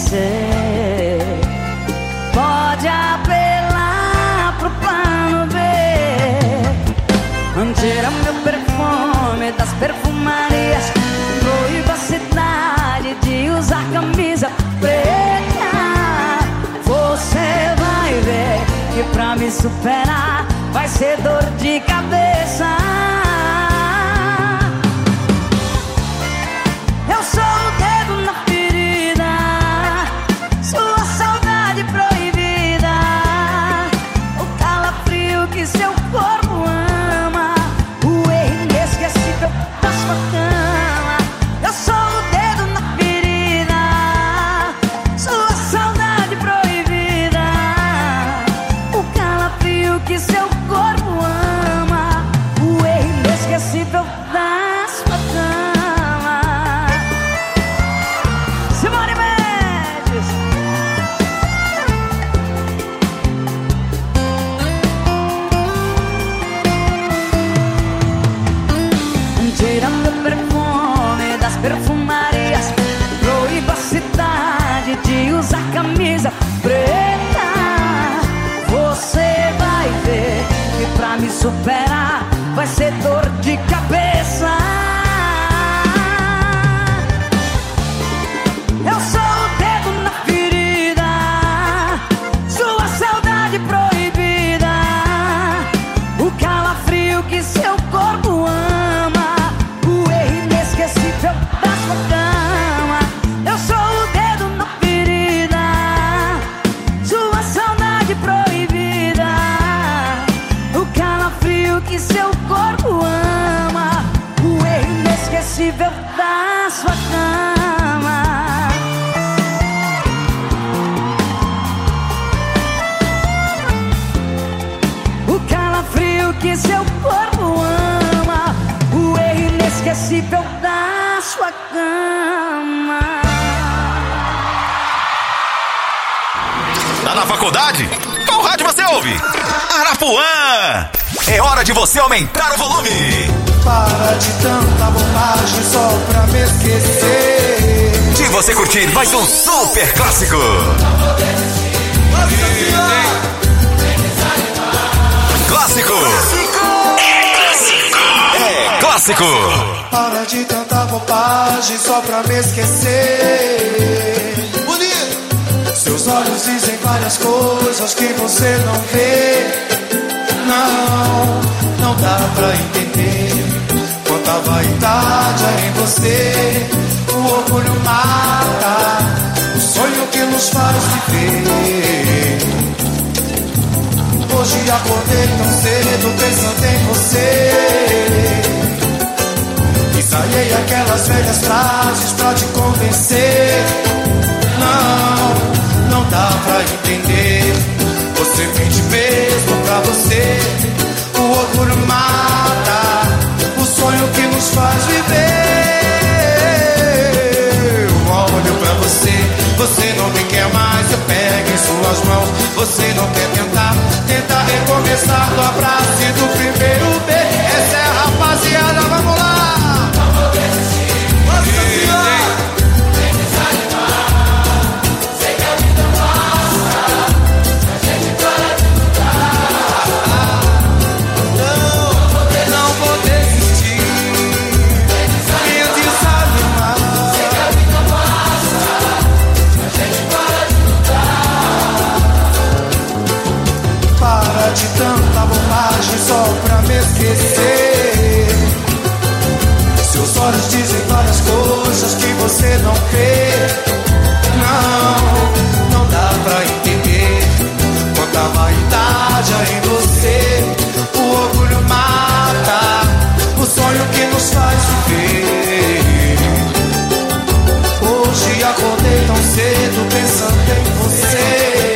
esquecer. Pode apelar pro plano B. Tira meu perfume das perfumarias. Proíba a cidade de usar camisa preta. Você vai ver que pra me superar vai ser dor de cabeça. Eu sou o dedo na ferida, sua saudade proibida, o calafrio que seu corpo ama, o erro inesquecível da sua cama. Eu sou o dedo na ferida, sua saudade proibida, o calafrio que seu corpo ama, o erro inesquecível da sua cama. Simone Mendes. Tira meu perfume das perfumarias. Proíba a cidade de usar camisa preta. Você vai ver que pra me superar vai ser dor de cabeça. Eu sou o dedo na ferida, sua saudade proibida, o calafrio que seu corpo ama, o erro inesquecível da sua cama. Eu sou o dedo na ferida, sua saudade proibida, o calafrio que seu corpo ama, o erro inesquecível da sua cama. O calafrio que seu corpo ama, o erro inesquecível da sua cama. Tá na faculdade? Qual rádio você ouve? Arapuã! É hora de você aumentar o volume. Para de tanta bobagem só pra me esquecer. De você curtir mais um super clássico. Clássico. É clássico. Para de tanta bobagem só pra me esquecer. Seus olhos dizem várias coisas que você não vê. Não dá pra entender quanta vaidade há em você. O orgulho mata o sonho que nos faz viver. Hoje acordei tão cedo pensando em você. Ensaiei aquelas velhas frases pra te convencer. Não dá pra entender. Você mente mesmo pra você. O orgulho mata o sonho que nos faz viver. Eu olho pra você, você não me quer mais. Eu pego em suas mãos, você não quer tentar recomeçar do abraço e do primeiro beijo. Essa é a rapaziada, vamos lá. Vamos desistir, vamos desistir. Sem desanimar, sei que a vida passa, a gente para de lutar. Não vou desistir, sem desanimar, sei que a vida passa, a gente para de lutar. Para de tanta bobagem só pra me esquecer. Seus olhos dizem várias coisas que você não vê. Não dá pra entender quanta vaidade há em você. O orgulho mata o sonho que nos faz viver. Hoje acordei tão cedo pensando em você.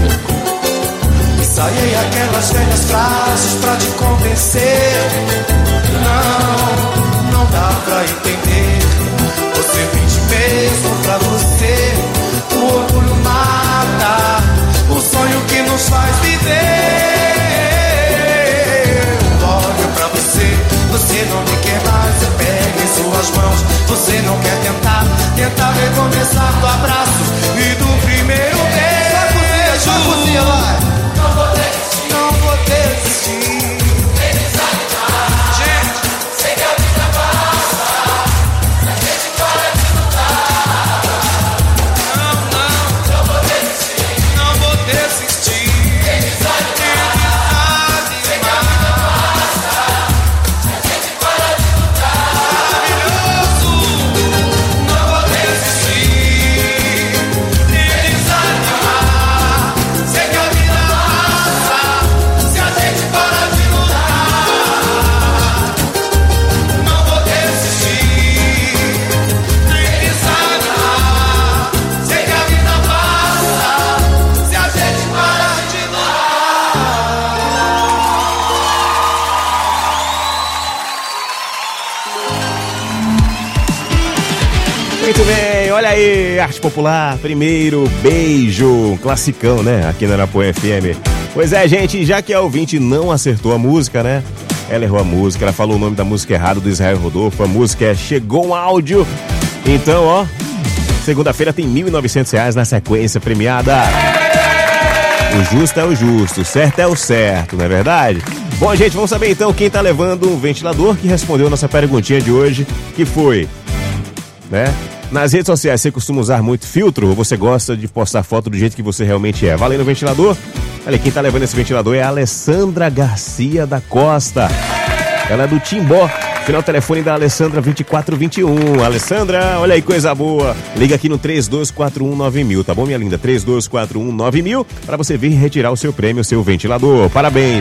Ensaiei aquelas velhas frases pra te convencer. Não dá pra entender. Você mente mesmo pra você. O orgulho mata o sonho que nos faz viver. Eu olho pra você, você não me quer mais. Eu pego em suas mãos, você não quer tentar recomeçar do abraço e do aí, arte popular, primeiro beijo, um classicão, né, aqui na Arapuã FM. Pois é, gente, já que a ouvinte não acertou a música, né, ela errou a música, ela falou o nome da música errado do Israel Rodolfo, a música é Chegou um Áudio. Então, ó, segunda-feira tem R$1.900 na sequência premiada. O justo é o justo, o certo é o certo, não é verdade? Bom, gente, vamos saber então quem tá levando um ventilador que respondeu a nossa perguntinha de hoje, que foi, né? Nas redes sociais, você costuma usar muito filtro ou você gosta de postar foto do jeito que você realmente é? Valendo o ventilador? Olha, quem tá levando esse ventilador é a Alessandra Garcia da Costa. Ela é do Timbó. Final telefone da Alessandra 2421. Alessandra, olha aí, coisa boa. Liga aqui no 32419000, tá bom, minha linda? 32419000 para você vir retirar o seu prêmio, o seu ventilador. Parabéns.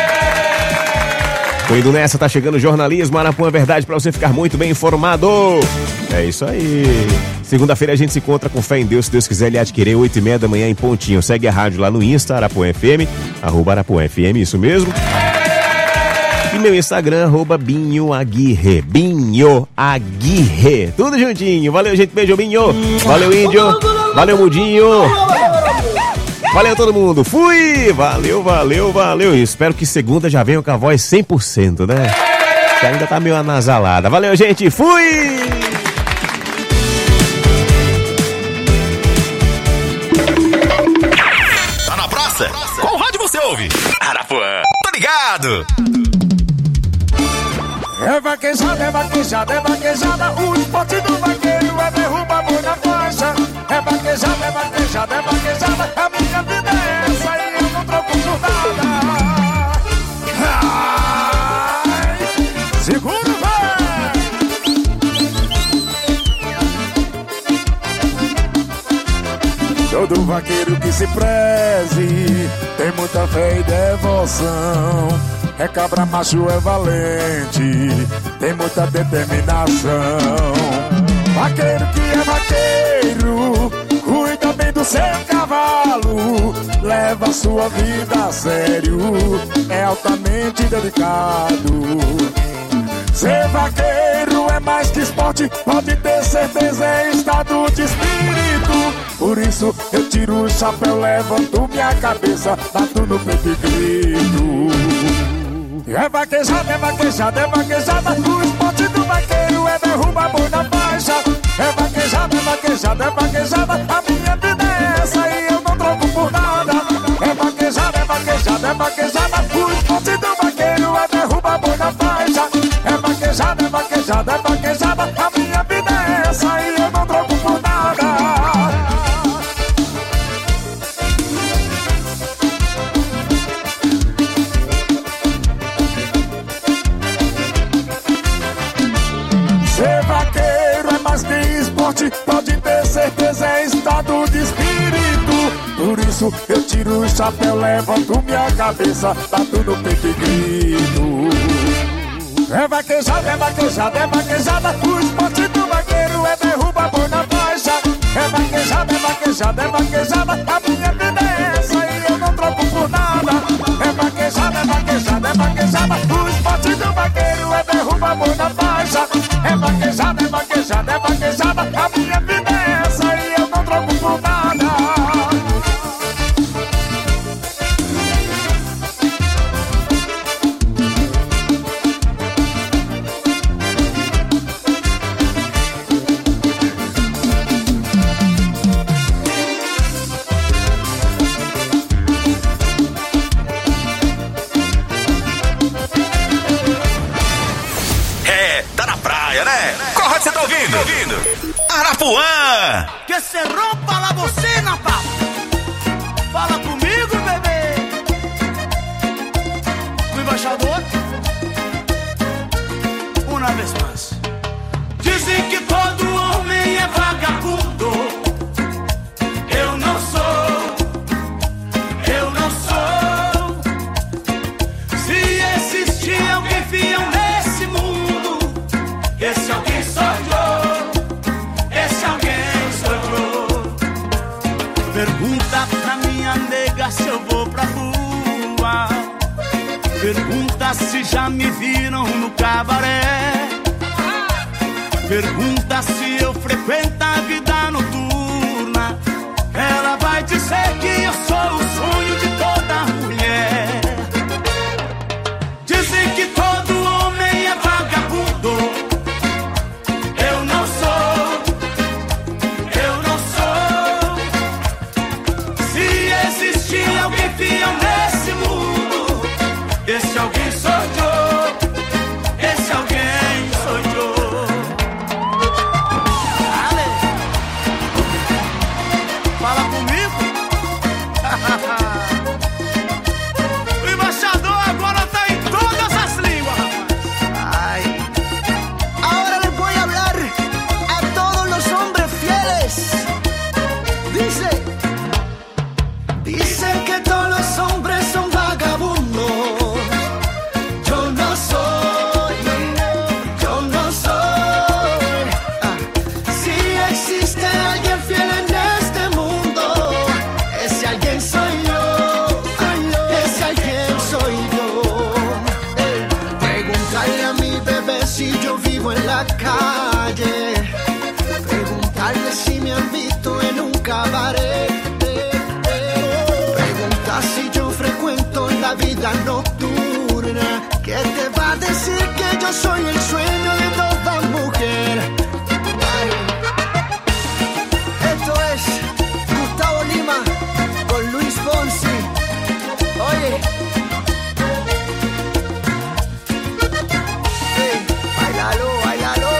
Tô indo nessa, tá chegando o jornalismo Arapuã Verdade para você ficar muito bem informado. É isso aí. Segunda-feira a gente se encontra com fé em Deus, se Deus quiser ele adquirir 8h30 da manhã em pontinho. Segue a rádio lá no Insta, Arapuã FM, @ArapuãFM, isso mesmo. E meu Instagram, @BinhoAguirre. Binho Aguirre. Tudo juntinho. Valeu, gente. Beijo, Binho. Valeu, Índio. Valeu, Mudinho. Valeu, todo mundo. Fui. Valeu, valeu, valeu. E espero que segunda já venha com a voz 100%, né? Que ainda tá meio anasalada. Valeu, gente. Fui. Tá na praça? Qual rádio você ouve? Arapuã. Tá ligado? É vaquejada, é vaquejada, é vaquejada. O esporte do vaqueiro é derrubar boi na faixa. É vaquejada, é vaquejada, é vaquejada. A minha vida é essa e eu não troco por nada. Ai, segura, vai! Todo vaqueiro que se preze tem muita fé e devoção. É cabra macho, é valente, tem muita determinação. Vaqueiro que é vaqueiro, cuida bem do seu cavalo, leva a sua vida a sério, é altamente dedicado. Ser vaqueiro é mais que esporte, pode ter certeza, é estado de espírito. Por isso eu tiro o chapéu, levanto minha cabeça, bato no peito e grito. É vaquejada, é vaquejada, é vaquejada. O esporte do vaqueiro é derrubar boi na faixa. É vaquejada, é vaquejada, é vaquejada. A minha vida é essa e eu não troco por nada. É vaquejada, é vaquejada, é vaquejada. O esporte do vaqueiro é derrubar boi na faixa. É vaquejada, é vaquejada, é vaquejada. A minha vida é essa e eu não troco por nada. Ser vaqueiro é mais que esporte, pode ter certeza, é estado de espírito. Por isso eu tiro o chapéu, levanto minha cabeça, bato no peito e grito. É vaquejada, é vaquejada, é vaquejada. O esporte do vaqueiro é derrubar boi na faixa. É vaquejada, é vaquejada, é vaquejada. A minha vida é essa e eu não troco por nada. É vaquejada, é vaquejada, é vaquejada. O esporte do vaqueiro é derrubar boi na faixa. É vaquejada, é vaquejada, é vaquejada. A minha vida é essa e eu não troco por nada. Você tá ouvindo? Arapuã! Que se rompa la bocina, pa! Fala comigo, bebê! O embaixador, uma vez mais. Dizem que todo homem é vagabundo. Eu não sou. Se existir alguém fiel nesse mundo, esse alguém sou eu. Esse alguém sou eu. Pergunta pra minha nega se eu vou pra rua. Pergunta se já me viram no cabaré. Pergunta se eu frequento a vida no sei que eu sou o sonho de toda mulher. Dizem que todo homem é vagabundo. Eu não sou. Se existir alguém fiel nesse mundo, esse alguém sou eu. Esse alguém sou eu. Ale, fala comigo. O embaixador agora tá em todas as línguas, rapaz. Ay. Ahora les voy a hablar a todos los hombres fieles. Dicen que todos los hombres son vagabundos. Yo no soy. Si existe alguien fiel en este mundo, ese alguien soy yo. Ese alguien soy yo. Preguntarle a mi bebé si yo vivo en la calle. Preguntarle si me han visto en un cabaret. Preguntar si yo frecuento la vida nocturna. ¿Qué te va a decir que yo soy el sueño de toda mujer? Ay. Esto es Gustavo Lima con Luis Fonsi. Oye. Hey, bailalo, bailalo.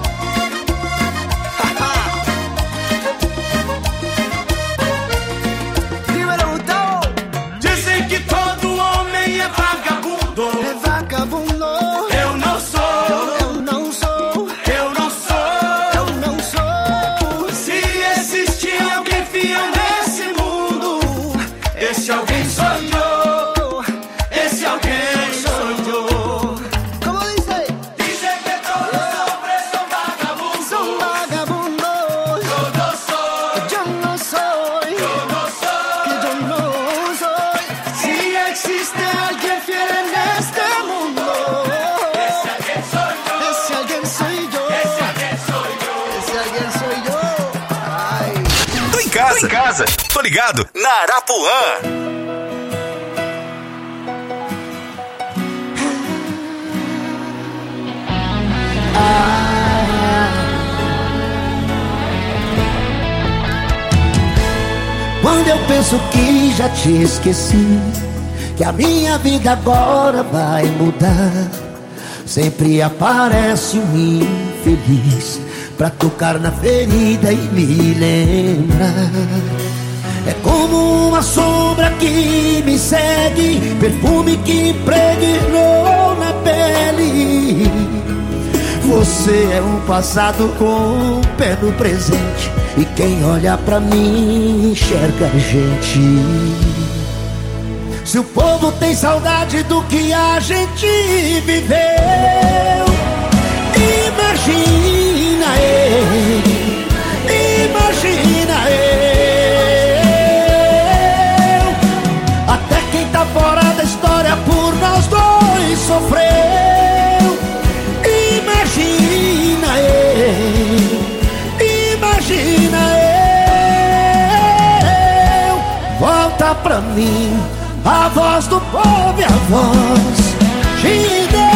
Dímelo, Gustavo. Dizem que todo homem é vagabundo. Es vagabundo. Eu não sou. Eu não sou. Eu não sou. Eu não sou. Se existir alguém fiel nesse mundo, esse alguém sou eu. Esse alguém sou eu. ¿Cómo dice? Dizem que todos os hombres são vagabundos. Son vagabundos. Eu não sou. Yo no soy. Eu não sou. Que yo no soy. Si existe alguien fiel en este mundo, Esse alguém sou eu. ese alguien soy yo. Esse alguém sou eu. Ese alguien soy yo. Ay. Tô em casa. Tô ligado na Arapuã. Quando eu penso que já te esqueci, que a minha vida agora vai mudar, sempre aparece um infeliz pra tocar na ferida e me lembrar. É como uma sombra que me segue, perfume que impregnou na pele. Você é um passado com um pé no presente, e quem olha pra mim enxerga a gente. Se o povo tem saudade do que a gente viveu, imagina eu, imagina eu. Até quem tá fora da história por nós dois sofreu. Imagina eu, imagina eu. Volta pra mim a voz do povo e a voz de Deus.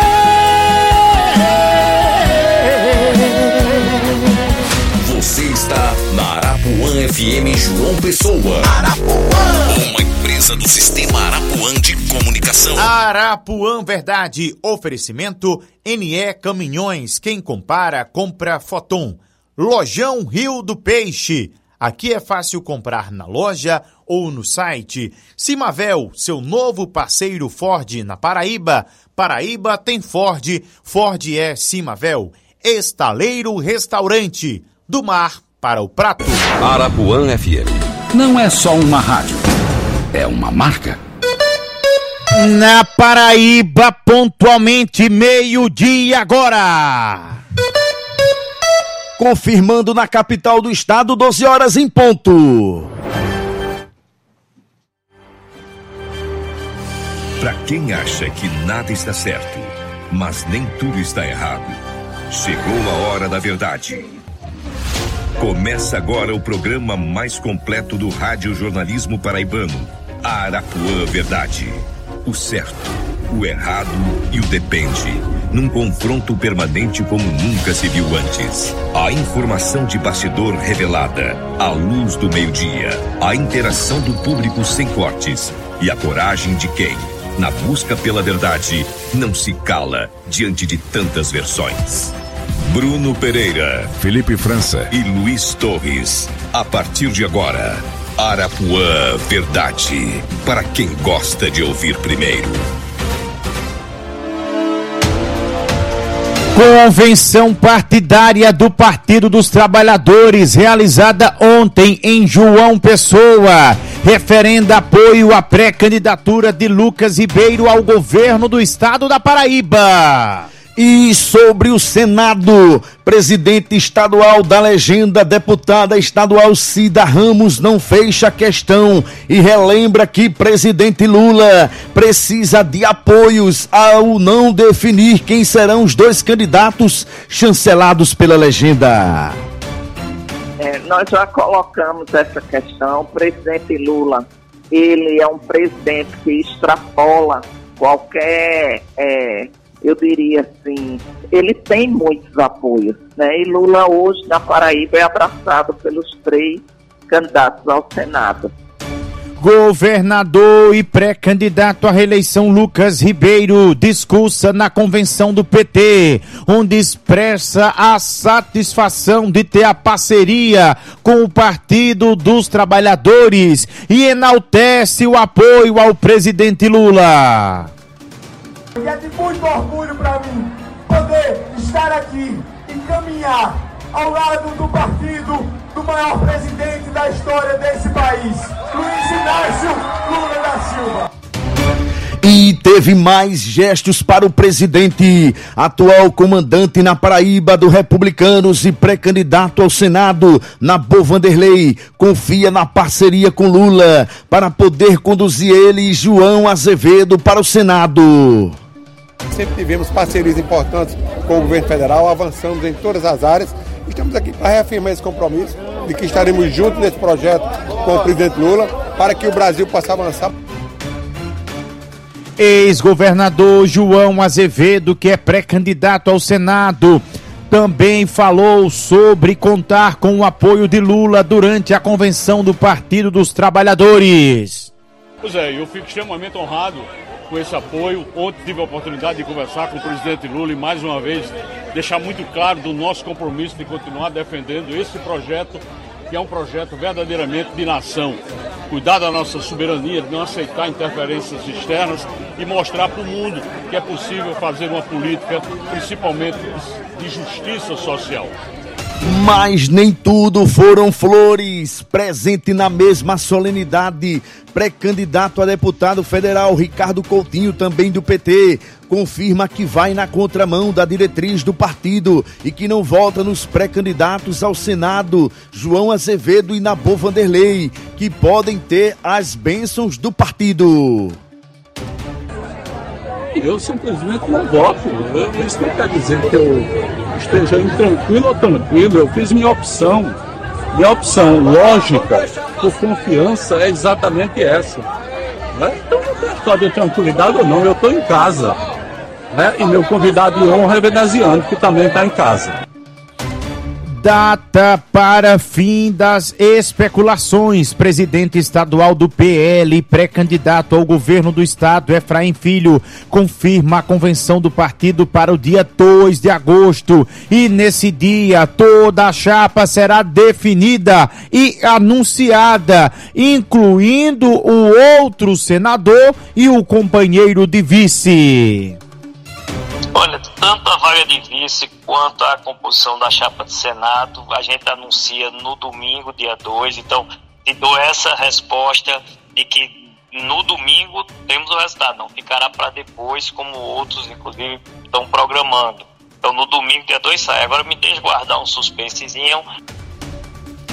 Você está na Arapuã FM João Pessoa. Arapuã, uma empresa do Sistema Arapuã de Comunicação. Arapuã Verdade, oferecimento NE Caminhões, quem compara, compra Foton. Lojão Rio do Peixe, aqui é fácil comprar na loja ou no site. Simavel, seu novo parceiro Ford na Paraíba. Paraíba tem Ford, Ford é Simavel. Estaleiro Restaurante, do mar para o prato. Arapuã FM não é só uma rádio, é uma marca. Na Paraíba, pontualmente meio-dia agora. Confirmando na capital do estado, 12 horas em ponto. Para quem acha que nada está certo, mas nem tudo está errado, chegou a hora da verdade. Começa agora o programa mais completo do radiojornalismo paraibano. Arapuã Verdade. O certo, o errado e o depende. Num confronto permanente como nunca se viu antes. A informação de bastidor revelada. A luz do meio-dia. A interação do público sem cortes. E a coragem de quem, na busca pela verdade, não se cala diante de tantas versões. Bruno Pereira, Felipe França e Luiz Torres. A partir de agora, Arapuã Verdade. Para quem gosta de ouvir primeiro. Convenção partidária do Partido dos Trabalhadores, realizada ontem em João Pessoa, referenda apoio à pré-candidatura de Lucas Ribeiro ao governo do estado da Paraíba. E sobre o Senado, presidente estadual da legenda, deputada estadual Cida Ramos, não fecha questão e relembra que presidente Lula precisa de apoios ao não definir quem serão os dois candidatos chancelados pela legenda. Nós já colocamos essa questão. O presidente Lula, ele é um presidente que extrapola qualquer... eu diria assim, ele tem muitos apoios, né? E Lula hoje na Paraíba é abraçado pelos 3 candidatos ao Senado. Governador e pré-candidato à reeleição Lucas Ribeiro discursa na convenção do PT, onde expressa a satisfação de ter a parceria com o Partido dos Trabalhadores e enaltece o apoio ao presidente Lula. E é de muito orgulho para mim poder estar aqui e caminhar ao lado do partido do maior presidente da história desse país, Luiz Inácio Lula da Silva. E teve mais gestos para o presidente, atual comandante na Paraíba do Republicanos e pré-candidato ao Senado, Nabô Vanderlei, confia na parceria com Lula para poder conduzir ele e João Azevedo para o Senado. Sempre tivemos parcerias importantes com o governo federal, avançamos em todas as áreas. Estamos aqui para reafirmar esse compromisso de que estaremos juntos nesse projeto com o presidente Lula para que o Brasil possa avançar. Ex-governador João Azevedo, que é pré-candidato ao Senado, também falou sobre contar com o apoio de Lula durante a convenção do Partido dos Trabalhadores. Pois é, eu fico extremamente honrado com esse apoio. Ontem tive a oportunidade de conversar com o presidente Lula e mais uma vez deixar muito claro do nosso compromisso de continuar defendendo esse projeto, que é um projeto verdadeiramente de nação. Cuidar da nossa soberania, de não aceitar interferências externas e mostrar para o mundo que é possível fazer uma política, principalmente de justiça social. Mas nem tudo foram flores. Presente na mesma solenidade, pré-candidato a deputado federal Ricardo Coutinho, também do PT, confirma que vai na contramão da diretriz do partido e que não vota nos pré-candidatos ao Senado, João Azevedo e Nabô Vanderlei, que podem ter as bênçãos do partido. Eu simplesmente não voto. Isso não quer dizer que eu esteja intranquilo ou tranquilo. Eu fiz minha opção. Minha opção lógica, por confiança, é exatamente essa. Então não tem história de tranquilidade ou não. Eu estou em casa. E meu convidado de honra é veneziano, que também está em casa. Data para fim das especulações. Presidente estadual do PL, pré-candidato ao governo do estado, Efraim Filho, confirma a convenção do partido para o dia 2 de agosto. E nesse dia, toda a chapa será definida e anunciada, incluindo o outro senador e o companheiro de vice. Olha, tanto a vaga de vice quanto a composição da chapa de Senado, a gente anuncia no domingo, dia 2, então te dou essa resposta de que no domingo temos o resultado, não ficará para depois, como outros, inclusive, estão programando. Então no domingo, dia 2 sai. Agora me deixe guardar um suspensezinho.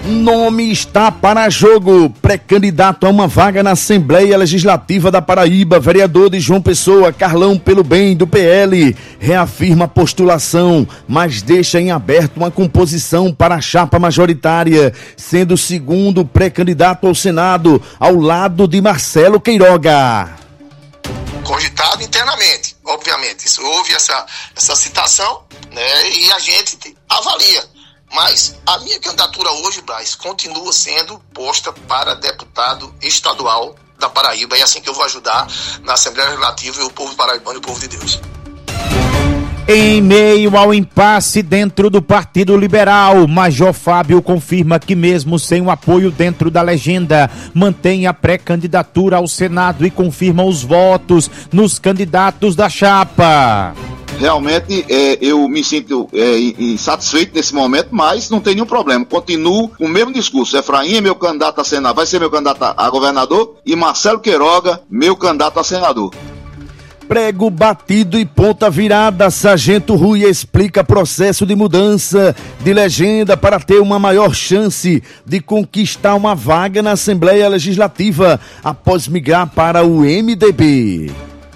Nome está para jogo. Pré-candidato a uma vaga na Assembleia Legislativa da Paraíba, vereador de João Pessoa, Carlão Pelo Bem, do PL, reafirma a postulação, mas deixa em aberto uma composição para a chapa majoritária, sendo o segundo pré-candidato ao Senado, ao lado de Marcelo Queiroga. Cogitado internamente, obviamente. Houve essa citação, né, e a gente avalia. Mas a minha candidatura hoje, Braz, continua sendo posta para deputado estadual da Paraíba. E é assim que eu vou ajudar na Assembleia Legislativa o povo paraibano e o povo de Deus. Em meio ao impasse dentro do Partido Liberal, Major Fábio confirma que mesmo sem o apoio dentro da legenda, mantém a pré-candidatura ao Senado e confirma os votos nos candidatos da chapa. Realmente eu me sinto insatisfeito nesse momento, mas não tem nenhum problema. Continuo com o mesmo discurso. Efraim é meu candidato a senador, vai ser meu candidato a governador, e Marcelo Queiroga, meu candidato a senador. Prego batido e ponta virada, Sargento Rui explica processo de mudança de legenda para ter uma maior chance de conquistar uma vaga na Assembleia Legislativa após migrar para o MDB.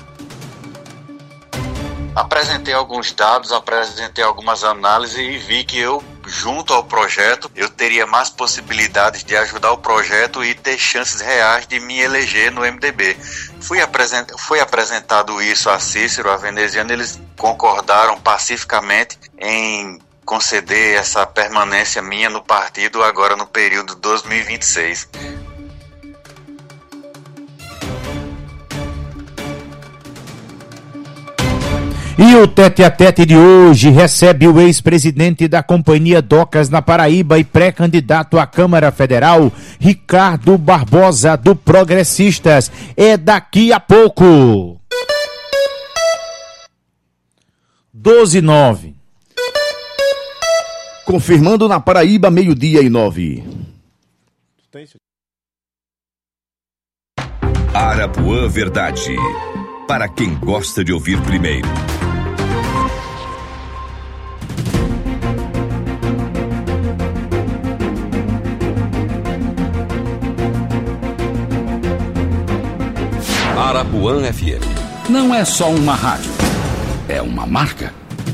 Apresentei alguns dados, apresentei algumas análises e vi que eu, junto ao projeto, eu teria mais possibilidades de ajudar o projeto e ter chances reais de me eleger no MDB. Foi apresentado isso a Cícero, a veneziana, eles concordaram pacificamente em conceder essa permanência minha no partido agora no período 2026. E o tete-a-tete de hoje recebe o ex-presidente da Companhia Docas na Paraíba e pré-candidato à Câmara Federal, Ricardo Barbosa, do Progressistas. É daqui a pouco. 12:09. Confirmando na Paraíba, 12:09. Arapuã Verdade. Para quem gosta de ouvir primeiro. Arapuã FM. Não é só uma rádio, é uma marca.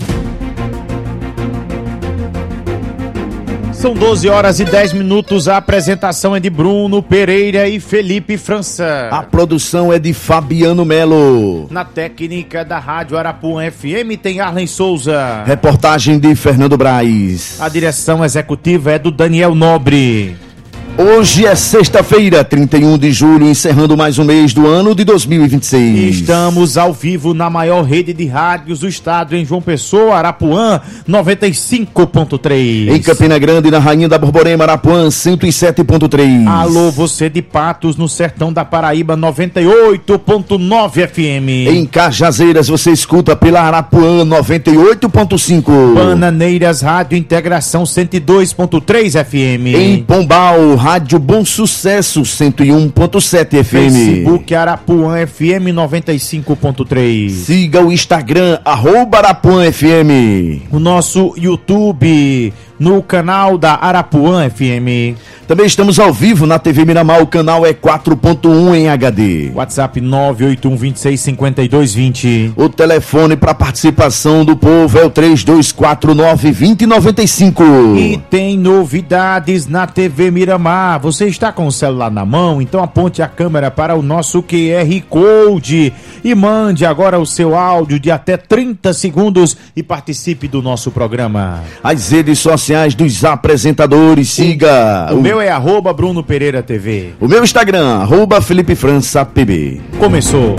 São 12h10. A apresentação é de Bruno Pereira e Felipe França. A produção é de Fabiano Melo. Na técnica da Rádio Arapuã FM tem Arlen Souza. Reportagem de Fernando Braz. A direção executiva é do Daniel Nobre. Hoje é sexta-feira, 31 de julho, encerrando mais um mês do ano de 2026. Estamos ao vivo na maior rede de rádios do estado, em João Pessoa, Arapuã, 95.3. Em Campina Grande, na Rainha da Borborema, Arapuã, 107.3. Alô, você de Patos, no sertão da Paraíba, 98.9 FM. Em Cajazeiras, você escuta pela Arapuã, 98.5. Bananeiras, Rádio Integração, 102.3 FM. Em Pombal, Rádio Bom Sucesso, 101.7 FM. Facebook Arapuã FM 95.3. Siga o Instagram, @Arapuã FM. O nosso YouTube, no canal da Arapuã FM. Também estamos ao vivo na TV Miramar, o canal é 4.1 em HD. WhatsApp 981265220. O telefone para participação do povo é o 3249-2095. E tem novidades na TV Miramar. Você está com o celular na mão? Então aponte a câmera para o nosso QR Code e mande agora o seu áudio de até 30 segundos e participe do nosso programa. As redes sociais dos apresentadores, siga. O meu é @Bruno Pereira TV. O meu Instagram, @Felipe França PB. Começou.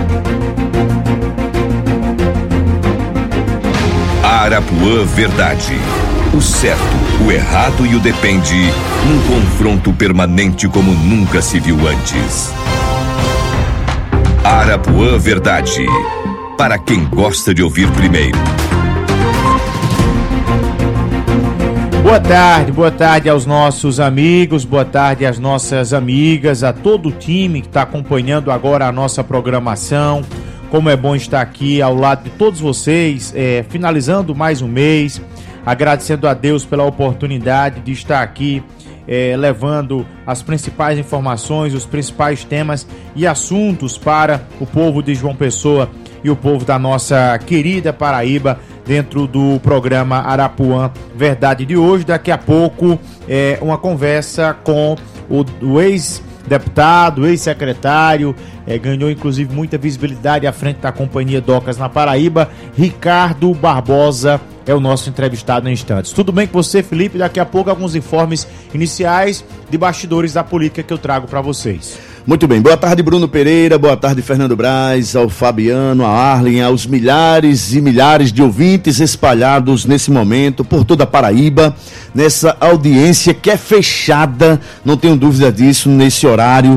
Arapuã Verdade. O certo, o errado e o depende. Um confronto permanente como nunca se viu antes. Arapuã Verdade. Para quem gosta de ouvir primeiro. Boa tarde aos nossos amigos, boa tarde às nossas amigas, a todo o time que está acompanhando agora a nossa programação. Como é bom estar aqui ao lado de todos vocês, finalizando mais um mês, agradecendo a Deus pela oportunidade de estar aqui levando as principais informações, os principais temas e assuntos para o povo de João Pessoa e o povo da nossa querida Paraíba, dentro do programa Arapuã Verdade de hoje. Daqui a pouco, uma conversa com o ex-deputado, ex-secretário, ganhou inclusive muita visibilidade à frente da Companhia Docas na Paraíba, Ricardo Barbosa é o nosso entrevistado em instantes. Tudo bem com você, Felipe? Daqui a pouco alguns informes iniciais de bastidores da política que eu trago para vocês. Muito bem, boa tarde Bruno Pereira, boa tarde Fernando Braz, ao Fabiano, a Arlen, aos milhares e milhares de ouvintes espalhados nesse momento por toda a Paraíba, nessa audiência que é fechada, não tenho dúvida disso, nesse horário,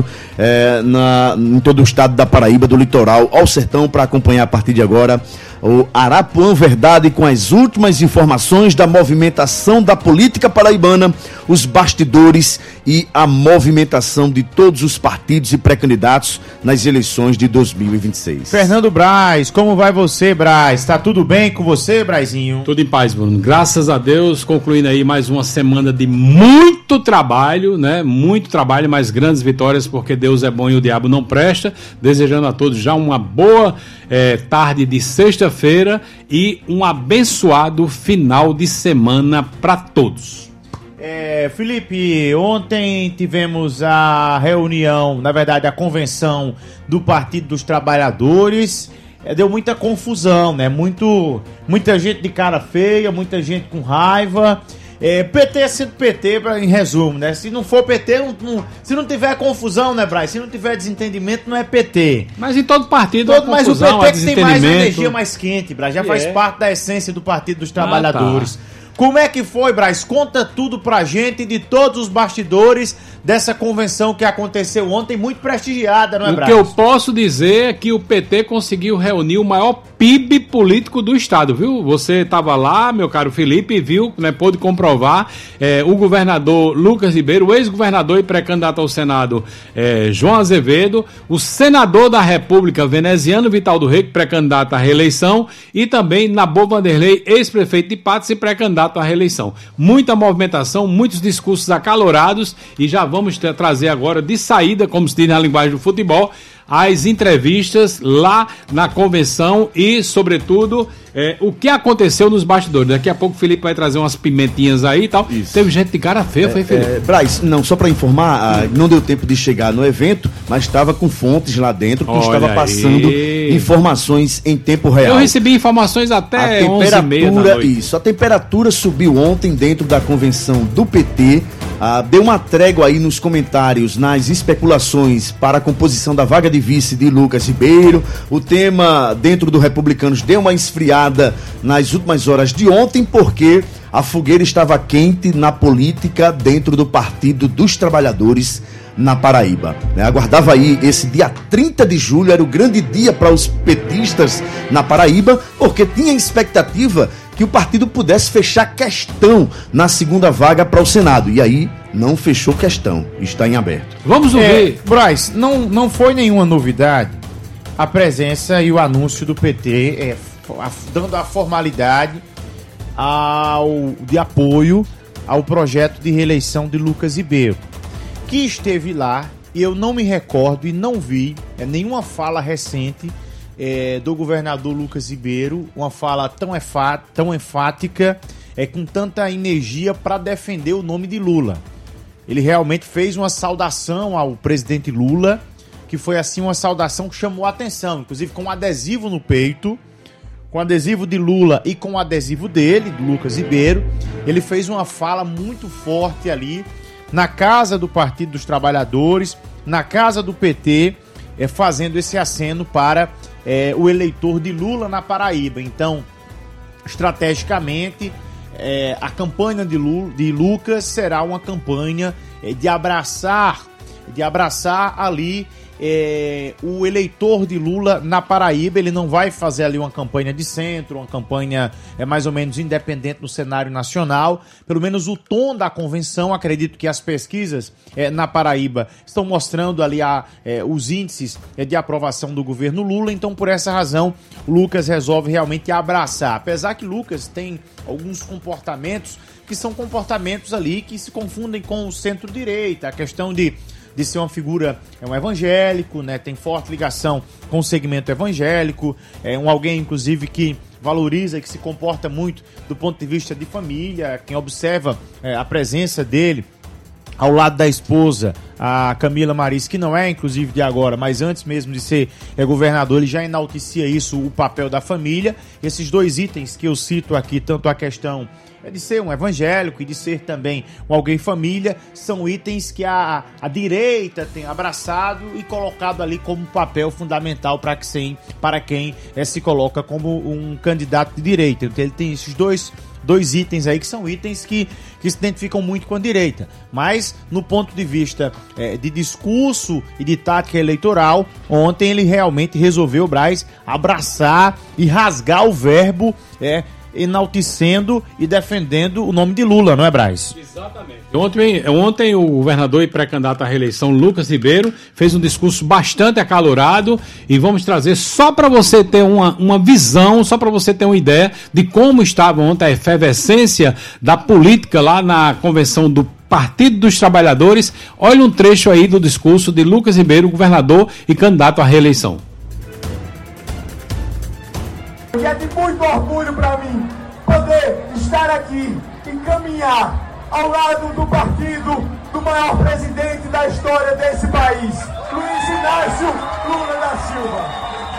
em todo o estado da Paraíba, do litoral ao sertão, para acompanhar a partir de agora o Arapuã Verdade com as últimas informações da movimentação da política paraibana, os bastidores e a movimentação de todos os partidos e pré-candidatos nas eleições de 2026. Fernando Braz, como vai você, Braz? Tá tudo bem com você, Brazinho? Tudo em paz, Bruno. Graças a Deus, concluindo aí mais uma semana de muito trabalho, né? Muito trabalho, mas grandes vitórias, porque Deus é bom e o diabo não presta. Desejando a todos já uma boa tarde de sexta-feira e um abençoado final de semana para todos. Felipe, ontem tivemos a reunião, na verdade a convenção do Partido dos Trabalhadores. Deu muita confusão, né? Muita gente de cara feia, muita gente com raiva. PT é sendo PT, em resumo, né? Se não for PT, se não tiver confusão, né, Braz? Se não tiver desentendimento, não é PT. Mas em todo partido mas o PT é que tem mais energia mais quente, Braz. Já faz parte da essência do Partido dos Trabalhadores. Tá. Como é que foi, Braz? Conta tudo pra gente de todos os bastidores dessa convenção que aconteceu ontem, muito prestigiada, não é, Braz? O que eu posso dizer é que o PT conseguiu reunir o maior PIB político do estado, viu? Você estava lá, meu caro Felipe, viu, né, pôde comprovar, o governador Lucas Ribeiro, o ex-governador e pré-candidato ao Senado, João Azevedo, o senador da República, Veneziano Vital do Rei, pré-candidato à reeleição, e também Nabor Vanderlei, ex-prefeito de Patos e pré-candidato à reeleição. Muita movimentação, muitos discursos acalorados, e já vamos trazer agora de saída, como se diz na linguagem do futebol, as entrevistas lá na convenção e, sobretudo, o que aconteceu nos bastidores. Daqui a pouco o Felipe vai trazer umas pimentinhas aí e tal. Isso. Teve gente de cara feia, foi, Felipe? Braz, não, só para informar, não deu tempo de chegar no evento, mas estava com fontes lá dentro que estava passando informações em tempo real. Eu recebi informações até 11h30 da noite. Isso, a temperatura subiu ontem dentro da convenção do PT. Deu uma trégua aí nos comentários, nas especulações para a composição da vaga de vice de Lucas Ribeiro. O tema dentro do Republicanos deu uma esfriada nas últimas horas de ontem, porque a fogueira estava quente na política dentro do Partido dos Trabalhadores na Paraíba. Aguardava aí esse dia 30 de julho, era o grande dia para os petistas na Paraíba, porque tinha expectativa que o partido pudesse fechar questão na segunda vaga para o Senado. E aí não fechou questão, está em aberto. Vamos ouvir. Braz, não foi nenhuma novidade a presença e o anúncio do PT dando a formalidade de apoio ao projeto de reeleição de Lucas Ribeiro, que esteve lá, e eu não me recordo e não vi nenhuma fala recente do governador Lucas Ribeiro, uma fala tão enfática, com tanta energia para defender o nome de Lula. Ele realmente fez uma saudação ao presidente Lula, que foi assim uma saudação que chamou a atenção, inclusive com um adesivo no peito, com adesivo de Lula e com o adesivo dele, do Lucas Ribeiro. Ele fez uma fala muito forte ali, na casa do Partido dos Trabalhadores, na casa do PT, fazendo esse aceno para o eleitor de Lula na Paraíba. Então, estrategicamente, a campanha de Lucas será uma campanha de abraçar ali o eleitor de Lula na Paraíba. Ele não vai fazer ali uma campanha de centro, uma campanha mais ou menos independente no cenário nacional. Pelo menos o tom da convenção, acredito que as pesquisas na Paraíba estão mostrando ali os índices de aprovação do governo Lula. Então, por essa razão, o Lucas resolve realmente abraçar. Apesar que Lucas tem alguns comportamentos que são comportamentos ali que se confundem com o centro-direita, a questão de ser uma figura, um evangélico, né, tem forte ligação com o segmento evangélico, alguém, inclusive, que valoriza e que se comporta muito do ponto de vista de família. Quem observa a presença dele ao lado da esposa, a Camila Maris, que não é inclusive de agora, mas antes mesmo de ser governador, ele já enaltecia isso, o papel da família. Esses dois itens que eu cito aqui, tanto a questão de ser um evangélico e de ser também um alguém família, são itens que a direita tem abraçado e colocado ali como papel fundamental para quem se coloca como um candidato de direita. Então ele tem esses dois itens aí que são itens que se identificam muito com a direita, mas no ponto de vista de discurso e de tática eleitoral, ontem ele realmente resolveu, Braz, abraçar e rasgar o verbo enaltecendo e defendendo o nome de Lula, não é, Braz? Exatamente. Ontem o governador e pré-candidato à reeleição, Lucas Ribeiro, fez um discurso bastante acalorado e vamos trazer só para você ter uma visão, só para você ter uma ideia de como estava ontem a efervescência da política lá na convenção do Partido dos Trabalhadores. Olha um trecho aí do discurso de Lucas Ribeiro, governador e candidato à reeleição. E é de muito orgulho para mim poder estar aqui e caminhar ao lado do partido do maior presidente da história desse país, Luiz Inácio Lula da Silva.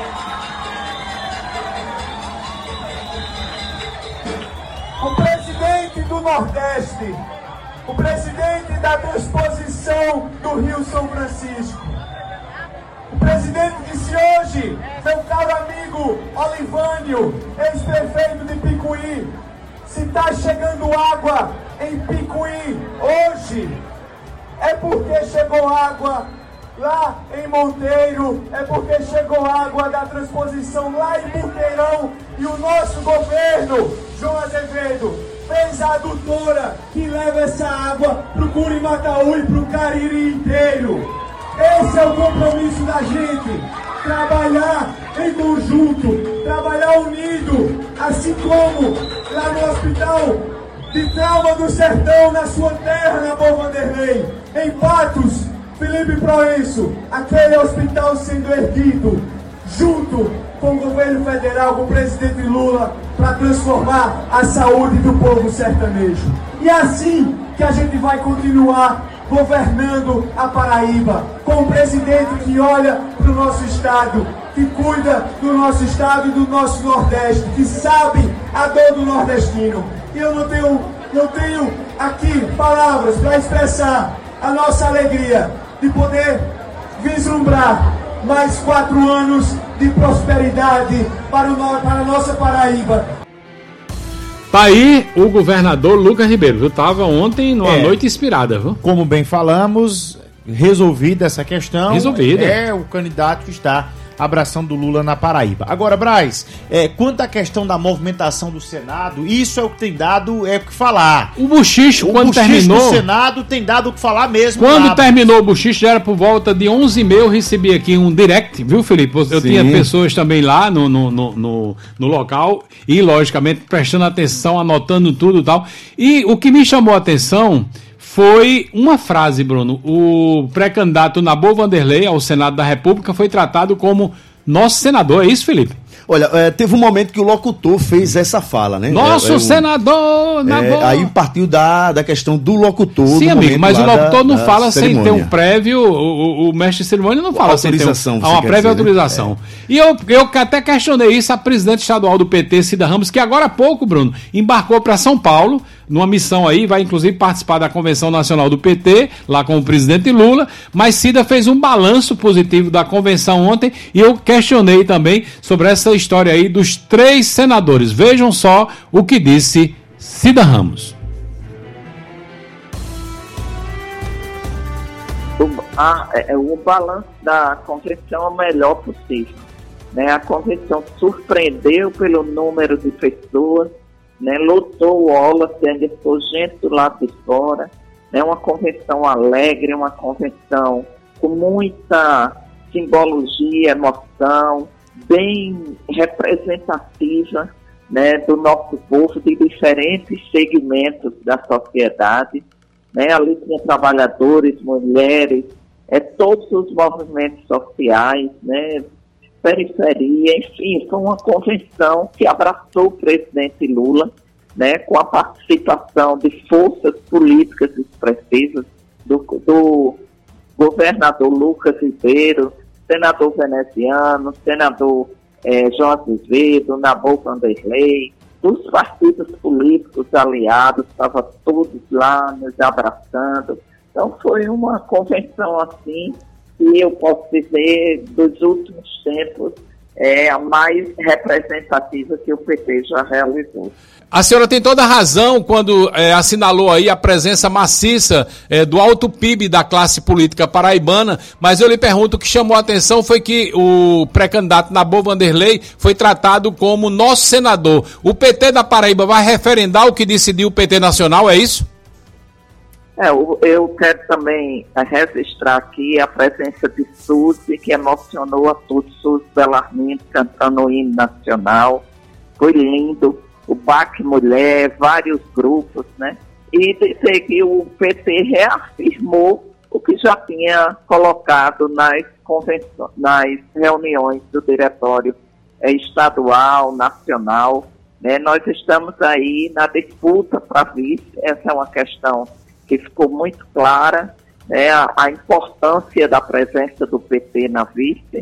O presidente do Nordeste, o presidente da transposição do Rio São Francisco. O presidente disse hoje, meu caro amigo Olivânio, ex-prefeito de Picuí, se está chegando água em Picuí hoje, é porque chegou água lá em Monteiro, é porque chegou água da transposição lá em Buqueirão, e o nosso governo, João Azevedo, fez a adutora que leva essa água para o Curimataú e para o Cariri inteiro. Esse é o compromisso da gente, trabalhar em conjunto, trabalhar unido, assim como lá no Hospital de Trauma do Sertão, na sua terra, na Boa Vanderlei, em Patos, Felipe Proenço, aquele hospital sendo erguido, junto com o governo federal, com o presidente Lula, para transformar a saúde do povo sertanejo. E é assim que a gente vai continuar governando a Paraíba, com um presidente que olha para o nosso estado, que cuida do nosso estado e do nosso Nordeste, que sabe a dor do nordestino. E eu tenho aqui palavras para expressar a nossa alegria de poder vislumbrar mais 4 anos de prosperidade para a nossa Paraíba. Tá aí o governador Lucas Ribeiro, viu? Tava ontem numa noite inspirada, viu? Como bem falamos, resolvida essa questão. Resolvida. É o candidato que está abraçando o Lula na Paraíba. Agora, Braz, quanto à questão da movimentação do Senado, isso é o que tem dado o que falar. O buchicho, quando terminou... O Senado tem dado o que falar mesmo. Quando terminou o buchicho, já era por volta de 11h30, eu recebi aqui um direct, viu, Felipe? Eu tinha pessoas também lá no local e, logicamente, prestando atenção, anotando tudo e tal. E o que me chamou a atenção foi uma frase, Bruno. O pré-candidato Nabor Vanderlei ao Senado da República foi tratado como nosso senador. É isso, Felipe? Olha, teve um momento que o locutor fez essa fala, né? Nosso senador, Nabor. Aí partiu da questão do locutor. Sim, amigo, mas o locutor não fala sem ter um prévio, o mestre de cerimônia não fala sem ter uma prévia autorização. E eu até questionei isso a presidente estadual do PT, Cida Ramos, que agora há pouco, Bruno, embarcou para São Paulo, numa missão aí, vai inclusive participar da Convenção Nacional do PT, lá com o presidente Lula, mas Cida fez um balanço positivo da convenção ontem e eu questionei também sobre essa história aí dos 3 senadores. Vejam só o que disse Cida Ramos. O balanço da convenção é o melhor possível. Né? A convenção surpreendeu pelo número de pessoas, né, lotou o Ola, ainda ficou gente do lado de fora, né, uma convenção alegre, uma convenção com muita simbologia, emoção, bem representativa, né, do nosso povo, de diferentes segmentos da sociedade, né? Ali tinha trabalhadores, mulheres, todos os movimentos sociais, né? Periferia, enfim, foi uma convenção que abraçou o presidente Lula, né, com a participação de forças políticas expressivas do governador Lucas Ribeiro, senador veneziano, senador João Azevedo, Nabor Vanderlei, dos partidos políticos aliados, estavam todos lá nos abraçando. Então foi uma convenção assim, que eu posso dizer, dos últimos tempos, a mais representativa que o PT já realizou. A senhora tem toda a razão quando assinalou aí a presença maciça do alto PIB da classe política paraibana, mas eu lhe pergunto, o que chamou a atenção foi que o pré-candidato Nabor Vanderlei foi tratado como nosso senador. O PT da Paraíba vai referendar o que decidiu o PT nacional, é isso? Eu quero também registrar aqui a presença de Suzy, que emocionou a todos, Suzy Bellarmino cantando o hino nacional, foi lindo, o BAC Mulher, vários grupos, né? E dizer que o PT reafirmou o que já tinha colocado nas reuniões do diretório estadual, nacional, né? Nós estamos aí na disputa para vice, essa é uma questão que ficou muito clara, né, a importância da presença do PT na vice,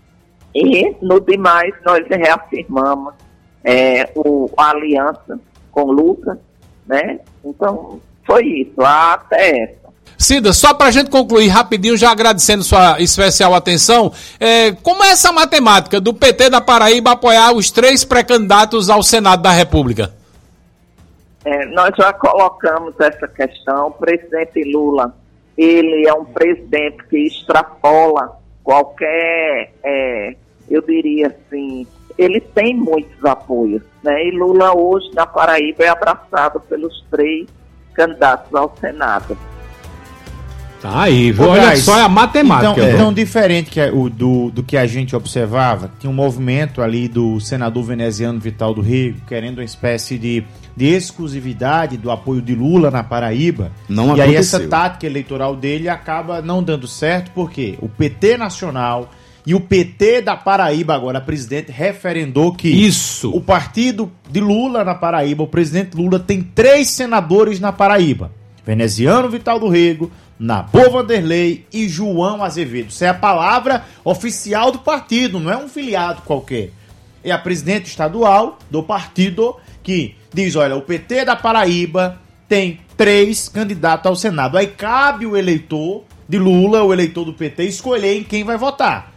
e no demais nós reafirmamos a aliança com Lucas, né? Então foi isso, até essa. Cida, só para a gente concluir rapidinho, já agradecendo sua especial atenção, como é essa matemática do PT da Paraíba apoiar os 3 pré-candidatos ao Senado da República? Nós já colocamos essa questão. O presidente Lula, ele é um presidente que extrapola qualquer, eu diria assim, ele tem muitos apoios, né? E Lula hoje na Paraíba é abraçado pelos 3 candidatos ao Senado. Tá aí, viu? Olha só a matemática. Então diferente que do que a gente observava, tinha um movimento ali do senador veneziano Vital do Rego, querendo uma espécie de exclusividade do apoio de Lula na Paraíba. Não e aconteceu. Aí essa tática eleitoral dele acaba não dando certo, porque o PT nacional e o PT da Paraíba, agora presidente, referendou que o partido de Lula na Paraíba, o presidente Lula tem 3 senadores na Paraíba. Veneziano Vital do Rego, Nabor Vanderlei e João Azevedo. Isso é a palavra oficial do partido, não é um filiado qualquer. É a presidente estadual do partido que diz, olha, o PT da Paraíba tem 3 candidatos ao Senado. Aí cabe o eleitor de Lula, o eleitor do PT, escolher em quem vai votar.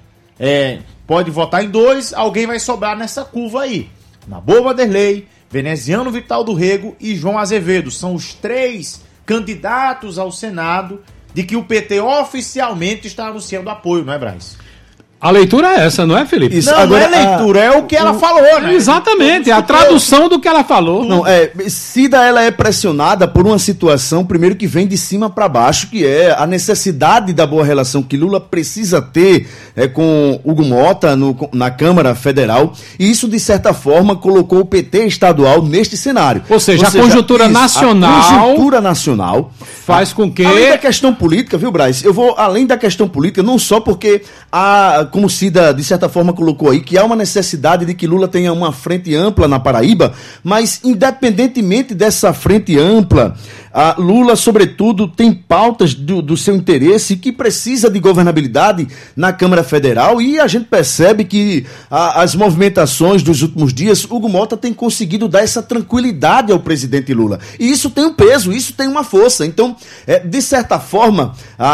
Pode votar em 2, alguém vai sobrar nessa curva aí. Nabor Vanderlei, Veneziano Vital do Rego e João Azevedo. São os 3 candidatos ao Senado de que o PT oficialmente está anunciando apoio, não é, Braz? A leitura é essa, não é, Felipe? Isso, não é leitura, é o que ela falou, né? Exatamente, é a tradução do que ela falou. Não, Cida, ela é pressionada por uma situação, primeiro, que vem de cima para baixo, que é a necessidade da boa relação que Lula precisa ter com Hugo Mota na Câmara Federal, e isso, de certa forma, colocou o PT estadual neste cenário. Ou seja, a conjuntura nacional... A conjuntura nacional faz com que... Além da questão política, viu, Braz? Eu vou além da questão política, não só porque como Cida, de certa forma, colocou aí, que há uma necessidade de que Lula tenha uma frente ampla na Paraíba, mas independentemente dessa frente ampla, Lula, sobretudo, tem pautas do seu interesse que precisa de governabilidade na Câmara Federal, e a gente percebe que as movimentações dos últimos dias, Hugo Mota tem conseguido dar essa tranquilidade ao presidente Lula. E isso tem um peso, isso tem uma força. Então, de certa forma,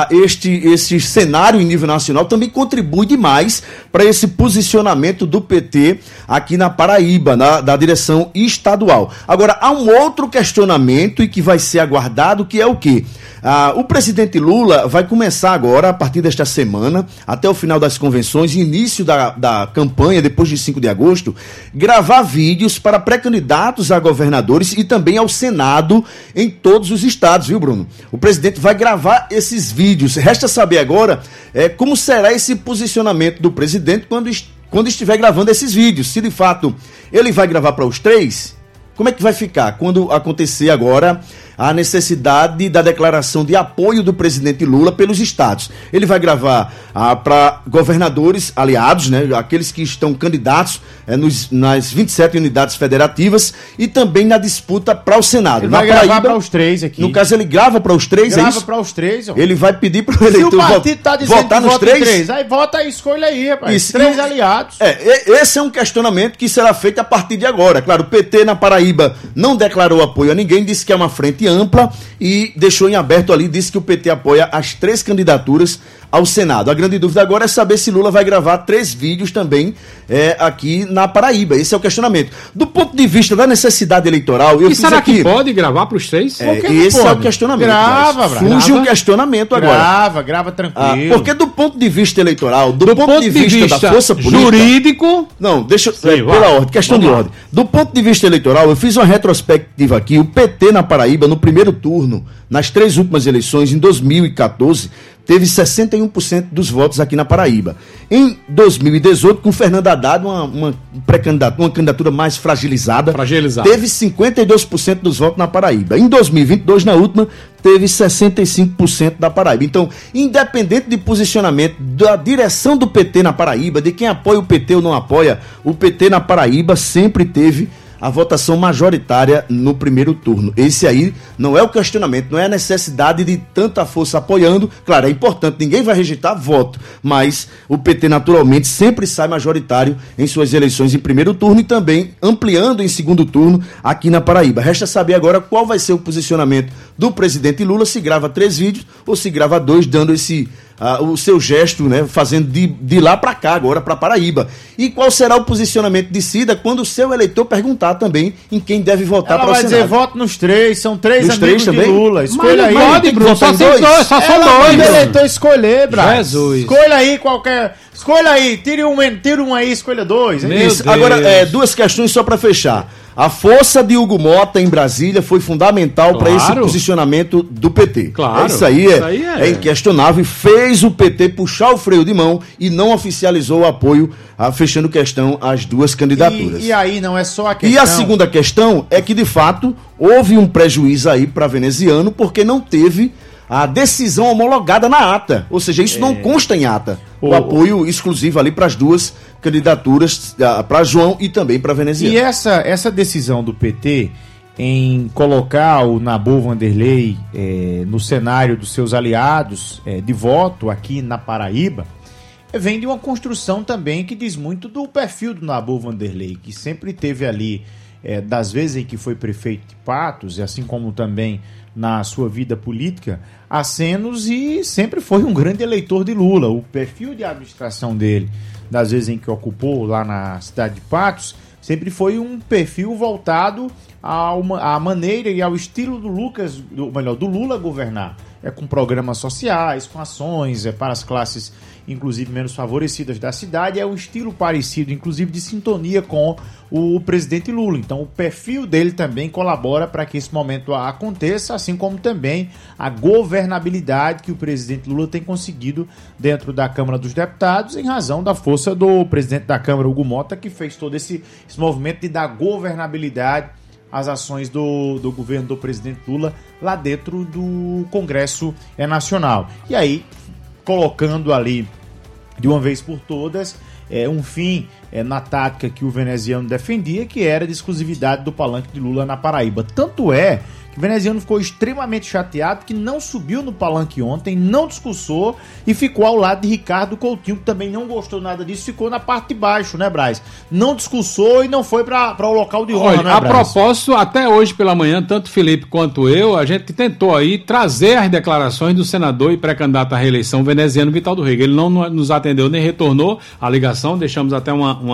este cenário em nível nacional também contribui demais para esse posicionamento do PT aqui na Paraíba, da direção estadual. Agora, há um outro questionamento e que vai ser aguardado, que é o quê? O presidente Lula vai começar agora, a partir desta semana, até o final das convenções, início da campanha, depois de 5 de agosto, gravar vídeos para pré-candidatos a governadores e também ao Senado em todos os estados, viu, Bruno? O presidente vai gravar esses vídeos. Resta saber agora como será esse posicionamento do presidente quando estiver gravando esses vídeos. Se de fato ele vai gravar para os 3, como é que vai ficar quando acontecer agora a necessidade da declaração de apoio do presidente Lula pelos estados? Ele vai gravar para governadores aliados, né, aqueles que estão candidatos nas 27 unidades federativas e também na disputa para o Senado. Ele vai gravar para os 3 aqui. No caso, ele grava para os 3, grava é isso? para os 3. Ó. Ele vai pedir para o eleitor votar nos 3? Aí vota aí, escolha aí, rapaz. Isso, 3 aliados. Esse é um questionamento que será feito a partir de agora. Claro, o PT na Paraíba não declarou apoio a ninguém, disse que é uma frente ampla e deixou em aberto ali, disse que o PT apoia as 3 candidaturas ao Senado. A grande dúvida agora é saber se Lula vai gravar 3 vídeos também aqui na Paraíba. Esse é o questionamento. Do ponto de vista da necessidade eleitoral, eu fiz será aqui... que pode gravar para os 3? Esse é o questionamento. Surge um questionamento agora. Grava tranquilo. Porque do ponto de vista eleitoral, do ponto de vista da força política... Jurídico... Não, deixa... pela ordem, questão de ordem. Do ponto de vista eleitoral, eu fiz uma retrospectiva aqui. O PT na Paraíba, no primeiro turno, nas 3 últimas eleições, em 2014... teve 61% dos votos aqui na Paraíba. Em 2018, com Fernando Haddad, uma candidatura mais fragilizada, teve 52% dos votos na Paraíba. Em 2022, na última, teve 65% da Paraíba. Então, independente de posicionamento da direção do PT na Paraíba, de quem apoia o PT ou não apoia, o PT na Paraíba sempre teve a votação majoritária no primeiro turno. Esse aí não é o questionamento, não é a necessidade de tanta força apoiando. Claro, é importante, ninguém vai rejeitar voto, mas o PT naturalmente sempre sai majoritário em suas eleições em primeiro turno e também ampliando em segundo turno aqui na Paraíba. Resta saber agora qual vai ser o posicionamento do presidente Lula, se grava 3 vídeos ou se grava 2, dando o seu gesto, né, fazendo de lá para cá, agora para Paraíba. E qual será o posicionamento de Cida quando o seu eleitor perguntar também em quem deve votar para o Senado? Ela vai dizer, voto nos 3, são 3 nos amigos 3 também? de Lula. Escolha aí. Pode, Bruno, só são 2. Ela manda o eleitor escolher, Braz. Jesus. Escolha aí qualquer... Escolha aí, tire um aí, escolha 2. Agora, 2 questões só para fechar. A força de Hugo Mota em Brasília foi fundamental para esse posicionamento do PT. Claro. Isso aí é inquestionável e fez o PT puxar o freio de mão e não oficializou o apoio, fechando questão às 2 candidaturas. E aí não é só a questão... E a segunda questão é que, de fato, houve um prejuízo aí para veneziano porque não teve a decisão homologada na ata. Ou seja, isso não consta em ata. O apoio exclusivo ali para as 2 candidaturas, para João e também para veneziano. E essa decisão do PT em colocar o Nabu Vanderlei no cenário dos seus aliados de voto aqui na Paraíba vem de uma construção também que diz muito do perfil do Nabu Vanderlei, que sempre teve ali, das vezes em que foi prefeito de Patos, e assim como também na sua vida política, acenos e sempre foi um grande eleitor de Lula. O perfil de administração dele, das vezes em que ocupou lá na cidade de Patos, sempre foi um perfil voltado à maneira e ao estilo do Lula governar. Com programas sociais, com ações para as classes, inclusive, menos favorecidas da cidade. É um estilo parecido, inclusive, de sintonia com o presidente Lula. Então, o perfil dele também colabora para que esse momento aconteça, assim como também a governabilidade que o presidente Lula tem conseguido dentro da Câmara dos Deputados, em razão da força do presidente da Câmara, Hugo Mota, que fez todo esse movimento de dar governabilidade às ações do governo do presidente Lula lá dentro do Congresso Nacional. E aí, colocando ali de uma vez por todas um fim na tática que o veneziano defendia, que era de exclusividade do palanque de Lula na Paraíba. Tanto é que o veneziano ficou extremamente chateado, que não subiu no palanque ontem, não discursou e ficou ao lado de Ricardo Coutinho, que também não gostou nada disso, ficou na parte de baixo, né, Braz? Não discursou e não foi para o local de honra. Olha, né, a Braz? propósito, até hoje pela manhã, tanto Felipe quanto eu, a gente tentou aí trazer as declarações do senador e pré-candidato à reeleição veneziano Vital do Rego. Ele não nos atendeu nem retornou a ligação, deixamos até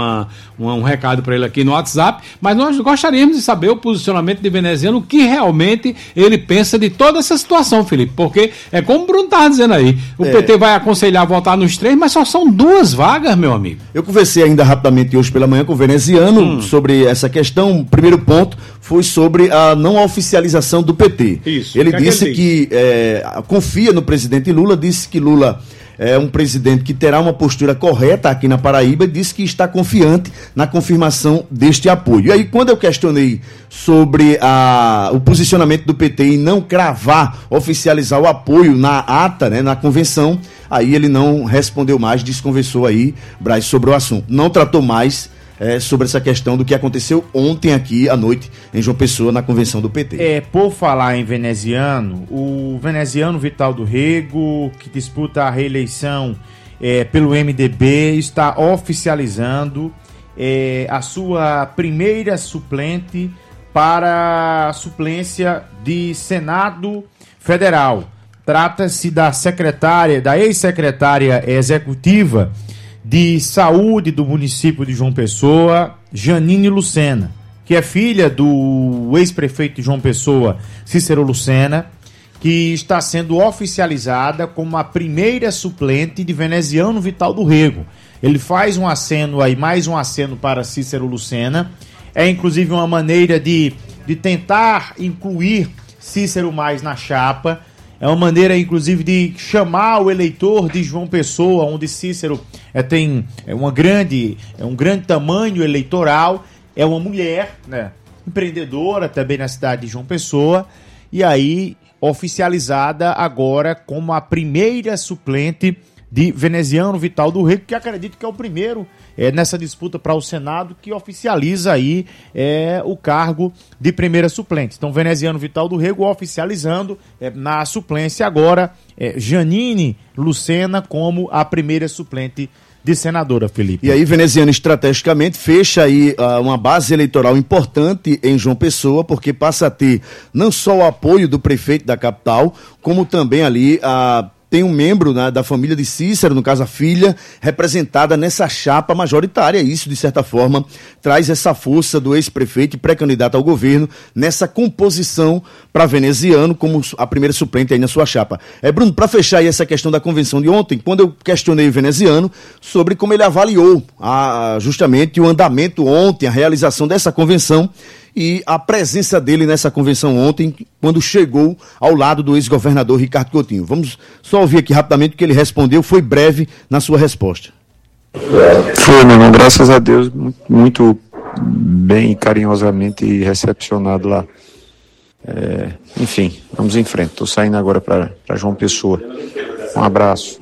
um recado para ele aqui no WhatsApp, mas nós gostaríamos de saber o posicionamento de veneziano, o que realmente ele pensa de toda essa situação, Felipe, porque é como o Bruno estava dizendo aí, o PT vai aconselhar votar nos 3, mas só são 2 vagas, meu amigo. Eu conversei ainda rapidamente hoje pela manhã com o veneziano sobre essa questão. O primeiro ponto foi sobre a não oficialização do PT. Isso. Ele disse que confia no presidente Lula, disse que Lula é um presidente que terá uma postura correta aqui na Paraíba e disse que está confiante na confirmação deste apoio. E aí, quando eu questionei sobre o posicionamento do PT em não cravar, oficializar o apoio na ata, né, na convenção, aí ele não respondeu mais, desconversou aí, Braz, sobre o assunto. Não tratou mais sobre essa questão do que aconteceu ontem aqui à noite em João Pessoa, na convenção do PT. Por falar em veneziano, o veneziano Vital do Rego, que disputa a reeleição pelo MDB, está oficializando a sua primeira suplente para a suplência de Senado Federal. Trata-se da ex-secretária executiva de Saúde do município de João Pessoa, Janine Lucena, que é filha do ex-prefeito de João Pessoa, Cícero Lucena, que está sendo oficializada como a primeira suplente de veneziano Vital do Rego. Ele faz um aceno aí, mais um aceno para Cícero Lucena. É inclusive uma maneira de tentar incluir Cícero mais na chapa. É uma maneira, inclusive, de chamar o eleitor de João Pessoa, onde Cícero tem um grande tamanho eleitoral. É uma mulher, né, empreendedora também na cidade de João Pessoa. E aí, oficializada agora como a primeira suplente de veneziano Vital do Rego, que acredito que é o primeiro nessa disputa para o Senado que oficializa aí o cargo de primeira suplente. Então, veneziano Vital do Rego oficializando na suplência agora Janine Lucena como a primeira suplente de senadora, Felipe. E aí, veneziano estrategicamente fecha aí uma base eleitoral importante em João Pessoa, porque passa a ter não só o apoio do prefeito da capital, como também ali tem um membro, né, da família de Cícero, no caso a filha, representada nessa chapa majoritária. Isso, de certa forma, traz essa força do ex-prefeito e pré-candidato ao governo nessa composição para veneziano como a primeira suplente aí na sua chapa. Bruno, para fechar aí essa questão da convenção de ontem, quando eu questionei o veneziano sobre como ele avaliou justamente o andamento ontem, a realização dessa convenção, e a presença dele nessa convenção ontem, quando chegou ao lado do ex-governador Ricardo Coutinho. Vamos só ouvir aqui rapidamente o que ele respondeu, foi breve na sua resposta. Foi, meu irmão, graças a Deus, muito bem carinhosamente recepcionado lá. Enfim, vamos em frente, estou saindo agora para João Pessoa. Um abraço.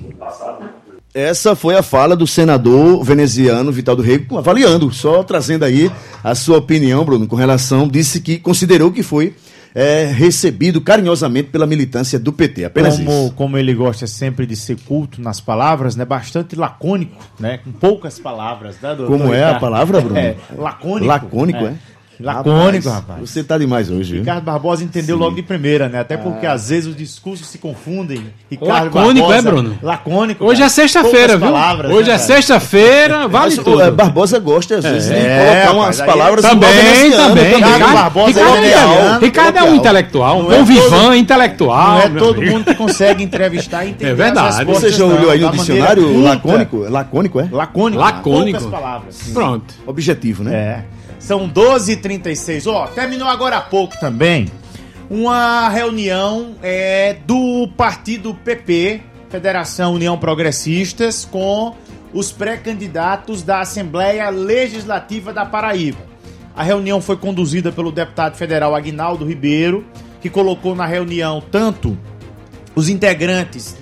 Essa foi a fala do senador veneziano Vital do Rego, avaliando, só trazendo aí a sua opinião, Bruno, com relação, disse que considerou que foi recebido carinhosamente pela militância do PT, apenas isso. Como ele gosta sempre de ser culto nas palavras, né, bastante lacônico, né, com poucas palavras, né, doutor? Como é a palavra, Bruno? Lacônico. Lacônico, Lacônico, rapaz. Você tá demais hoje, viu? Ricardo Barbosa entendeu logo de primeira, né? Até porque às vezes os discursos se confundem. Ricardo Lacônico, Barbosa, Bruno? Lacônico. Hoje é sexta-feira, viu? Palavras, hoje é sexta-feira, vale tudo. Barbosa gosta, às vezes, de colocar umas palavras... Também. Ricardo Barbosa Ricardo é um intelectual, um vivan intelectual. Não é todo mundo que consegue entrevistar e entender. É verdade. Você já olhou aí no dicionário lacônico? Lacônico, é? Lacônico. Poucas palavras. Pronto. Objetivo, né? São 12h36. Terminou agora há pouco também uma reunião do partido PP, Federação União Progressistas, com os pré-candidatos da Assembleia Legislativa da Paraíba. A reunião foi conduzida pelo deputado federal Aguinaldo Ribeiro, que colocou na reunião tanto os integrantes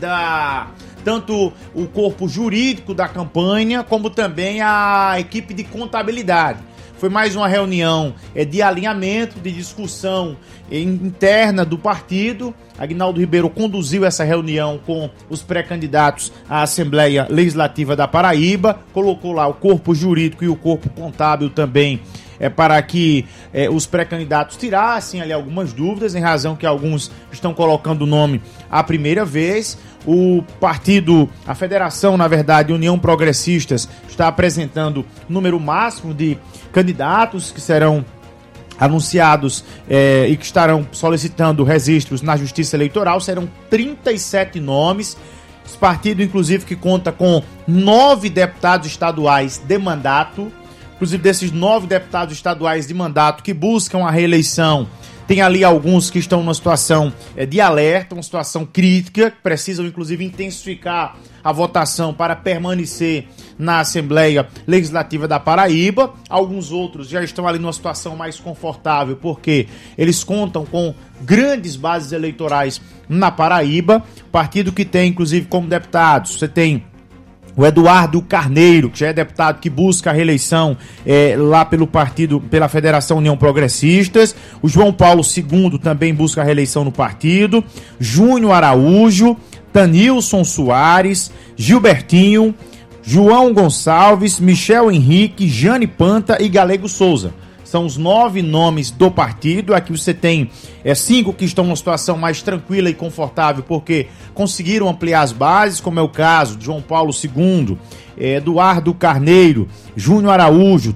tanto o corpo jurídico da campanha, como também a equipe de contabilidade. Foi mais uma reunião de alinhamento, de discussão interna do partido. Aguinaldo Ribeiro conduziu essa reunião com os pré-candidatos à Assembleia Legislativa da Paraíba, colocou lá o corpo jurídico e o corpo contábil também, para que os pré-candidatos tirassem ali algumas dúvidas, em razão que alguns estão colocando o nome a primeira vez. O partido, a federação, na verdade, União Progressistas, está apresentando número máximo de candidatos que serão anunciados e que estarão solicitando registros na Justiça Eleitoral. Serão 37 nomes. Esse partido, inclusive, que conta com 9 deputados estaduais de mandato. Inclusive, desses 9 deputados estaduais de mandato que buscam a reeleição, Tem ali alguns que estão numa situação de alerta, uma situação crítica, que precisam inclusive intensificar a votação para permanecer na Assembleia Legislativa da Paraíba. Alguns outros já estão ali numa situação mais confortável, porque eles contam com grandes bases eleitorais na Paraíba. Partido que tem, inclusive, como deputados, você tem o Eduardo Carneiro, que já é deputado que busca a reeleição lá pelo partido, pela Federação União Progressistas. O João Paulo II também busca a reeleição no partido. Júnior Araújo, Tanilson Soares, Gilbertinho, João Gonçalves, Michel Henrique, Jane Panta e Galego Souza. São os 9 nomes do partido. Aqui você tem 5 que estão numa situação mais tranquila e confortável porque conseguiram ampliar as bases, como é o caso de João Paulo II, Eduardo Carneiro, Júnior Araújo,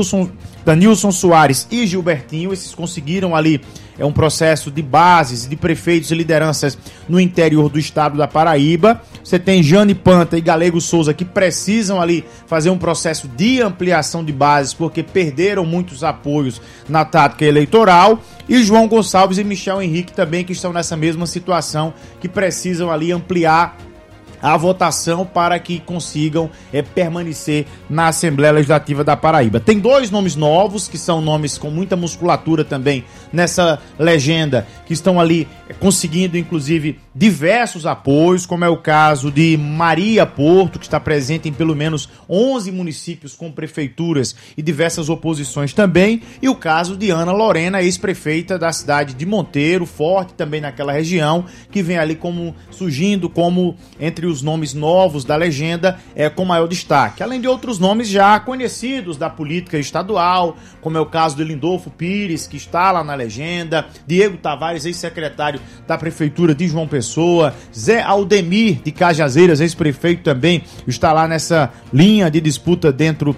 Tanilson Soares e Gilbertinho. Esses conseguiram ali um processo de bases, de prefeitos e lideranças no interior do estado da Paraíba. Você tem Jane Panta e Galego Souza que precisam ali fazer um processo de ampliação de bases porque perderam muitos apoios na tática eleitoral. E João Gonçalves e Michel Henrique também que estão nessa mesma situação, que precisam ali ampliar a votação para que consigam permanecer na Assembleia Legislativa da Paraíba. Tem 2 nomes novos, que são nomes com muita musculatura também nessa legenda, que estão ali conseguindo, inclusive, diversos apoios, como é o caso de Maria Porto, que está presente em pelo menos 11 municípios com prefeituras e diversas oposições também, e o caso de Ana Lorena, ex-prefeita da cidade de Monteiro, forte também naquela região, que vem ali surgindo como entre os nomes novos da legenda com maior destaque. Além de outros nomes já conhecidos da política estadual, como é o caso de Lindolfo Pires, que está lá na legenda, Diego Tavares, ex-secretário da Prefeitura de João Pessoa, Zé Aldemir de Cajazeiras, ex-prefeito também, está lá nessa linha de disputa dentro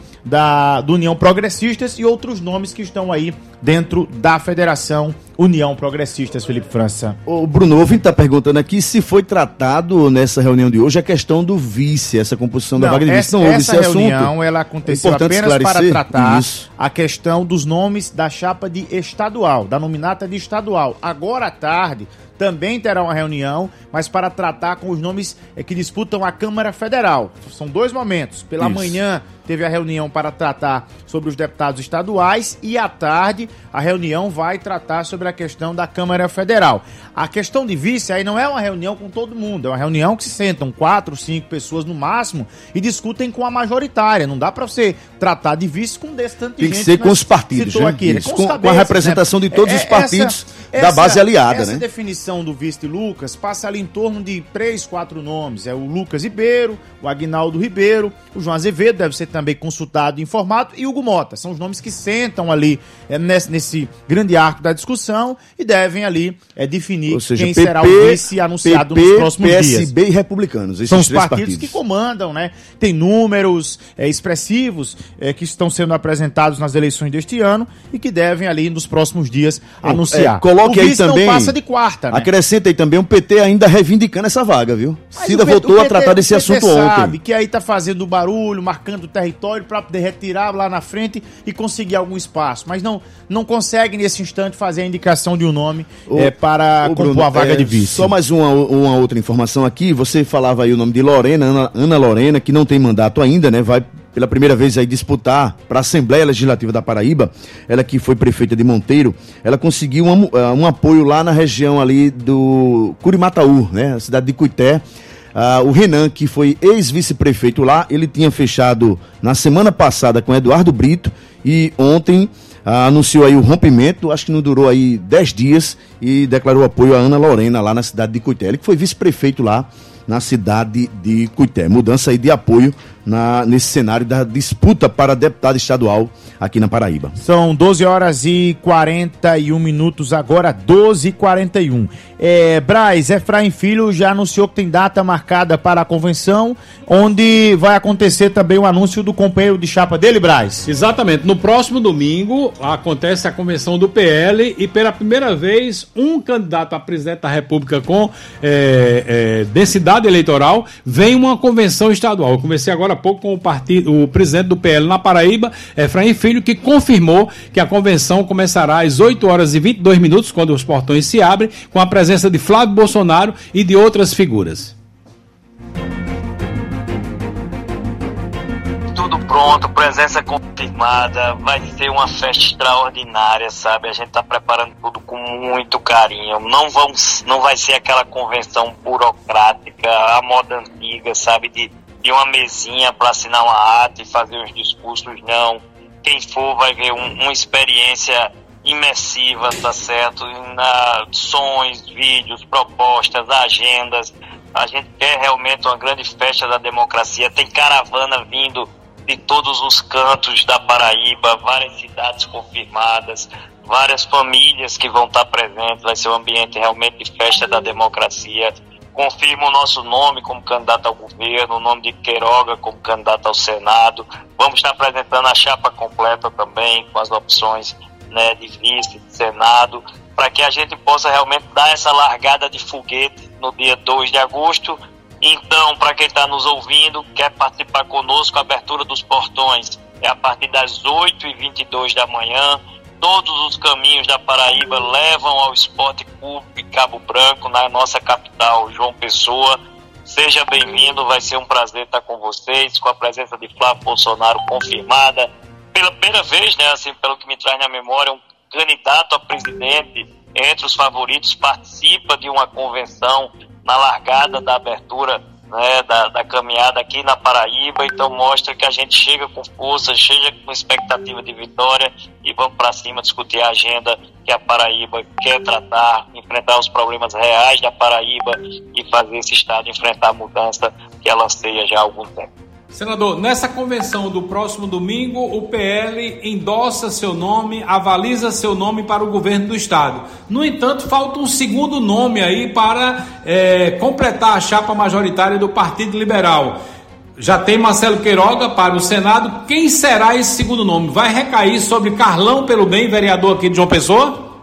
do União Progressistas, e outros nomes que estão aí dentro da Federação União Progressistas, Felipe França. O Bruno ouvinte está perguntando aqui se foi tratado nessa reunião de hoje a questão do vice, essa composição da vaga de vice. Não houve esse assunto. Essa reunião ela aconteceu apenas para tratar a questão dos nomes da chapa de estadual, da nominata de estadual. Agora à tarde também terá uma reunião, mas para tratar com os nomes que disputam a Câmara Federal. São 2 momentos. Pela manhã teve a reunião para tratar sobre os deputados estaduais e à tarde a reunião vai tratar sobre a questão da Câmara Federal. A questão de vice aí não é uma reunião com todo mundo, é uma reunião que se sentam 4, 5 pessoas no máximo e discutem com a majoritária. Não dá para você tratar de vice com desse tanto de gente. Tem que ser com os partidos, né? Aqui, com a representação de todos os partidos da base aliada, né? Essa definição do vice de Lucas passa ali em torno de 3, 4 nomes. É o Lucas Ribeiro, o Aguinaldo Ribeiro, o João Azevedo, deve ser também consultado e informado, e Hugo Mota. São os nomes que sentam ali nesse grande arco da discussão e devem ali definir quem será o vice anunciado nos próximos dias. PSB e Republicanos. São os partidos que comandam, né? Tem números expressivos que estão sendo apresentados nas eleições deste ano e que devem ali nos próximos dias anunciar. Coloque aí também, não passa de quarta, né? Acrescenta aí também o PT ainda reivindicando essa vaga, viu? Cida voltou a tratar desse assunto ontem. Sabe que aí tá fazendo barulho, marcando o território para poder retirar lá na frente e conseguir algum espaço, mas não consegue nesse instante fazer a indicação de um nome para compor Bruno, a vaga de vice. Só mais uma outra informação aqui, você falava aí o nome de Lorena, Ana Lorena, que não tem mandato ainda, né? Vai pela primeira vez aí disputar para a Assembleia Legislativa da Paraíba. Ela que foi prefeita de Monteiro, ela conseguiu um apoio lá na região ali do Curimataú, né? A cidade de Cuité. O Renan, que foi ex-vice-prefeito lá, ele tinha fechado na semana passada com Eduardo Brito e ontem anunciou aí o rompimento, acho que não durou aí 10 dias e declarou apoio a Ana Lorena lá na cidade de Cuité. Ele que foi vice-prefeito lá na cidade de Cuité. Mudança aí de apoio nesse cenário da disputa para deputado estadual aqui na Paraíba. São 12 horas e 41 minutos agora, 12h41. Braz, Efraim Filho já anunciou que tem data marcada para a convenção, onde vai acontecer também o anúncio do companheiro de chapa dele, Braz? Exatamente. No próximo domingo acontece a convenção do PL e pela primeira vez um candidato a presidente da República com densidade cidade eleitoral, vem uma convenção estadual. Eu conversei agora há pouco com o presidente do PL na Paraíba, Efraim Filho, que confirmou que a convenção começará às 8h22, quando os portões se abrem, com a presença de Flávio Bolsonaro e de outras figuras. Tudo pronto, presença confirmada, vai ser uma festa extraordinária, sabe? A gente está preparando tudo com muito carinho. Não vai ser aquela convenção burocrática, a moda antiga, sabe? De uma mesinha para assinar uma ata e fazer os discursos, não. Quem for vai ver uma experiência imersiva, tá certo? Sons, vídeos, propostas, agendas. A gente quer realmente uma grande festa da democracia. Tem caravana vindo de todos os cantos da Paraíba, várias cidades confirmadas, várias famílias que vão estar presentes. Vai ser um ambiente realmente de festa da democracia. Confirma o nosso nome como candidato ao governo, o nome de Queiroga como candidato ao Senado. Vamos estar apresentando a chapa completa também, com as opções, né, de vice, de Senado, para que a gente possa realmente dar essa largada de foguete no dia 2 de agosto. Então, para quem está nos ouvindo, quer participar conosco, a abertura dos portões é a partir das 8h22 da manhã. Todos os caminhos da Paraíba levam ao Esporte Clube Cabo Branco, na nossa capital, João Pessoa. Seja bem-vindo, vai ser um prazer estar com vocês, com a presença de Flávio Bolsonaro confirmada. Pela primeira vez, né, assim, pelo que me traz na memória, um candidato a presidente entre os favoritos participa de uma convenção na largada da abertura, né, da caminhada aqui na Paraíba. Então mostra que a gente chega com força, chega com expectativa de vitória e vamos para cima discutir a agenda que a Paraíba quer tratar, enfrentar os problemas reais da Paraíba e fazer esse estado enfrentar a mudança que ela anseia já há algum tempo. Senador, nessa convenção do próximo domingo, o PL endossa seu nome, avaliza seu nome para o governo do estado. No entanto, falta um segundo nome aí para completar a chapa majoritária do Partido Liberal. Já tem Marcelo Queiroga para o Senado. Quem será esse segundo nome? Vai recair sobre Carlão Pelo Bem, vereador aqui de João Pessoa?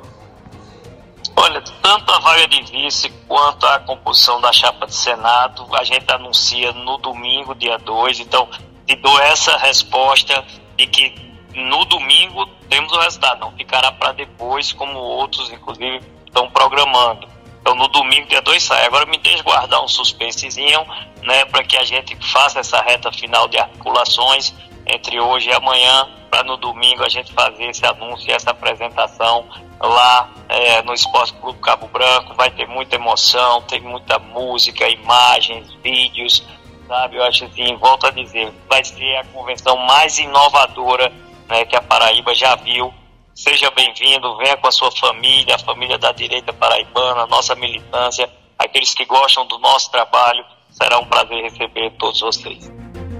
Olha, tanto a vaga de vice quanto a composição da chapa de Senado, a gente anuncia no domingo, dia 2, então te dou essa resposta de que no domingo temos o resultado, não ficará para depois, como outros, inclusive, estão programando. Então no domingo, dia 2 sai. Agora me deixe guardar um suspensezinho, né, para que a gente faça essa reta final de articulações entre hoje e amanhã, para no domingo a gente fazer esse anúncio e essa apresentação lá no Esporte Clube Cabo Branco. Vai ter muita emoção, tem muita música, imagens, vídeos, sabe? Eu acho assim, volto a dizer, vai ser a convenção mais inovadora, né, que a Paraíba já viu. Seja bem-vindo, venha com a sua família, a família da direita paraibana, nossa militância, aqueles que gostam do nosso trabalho. Será um prazer receber todos vocês.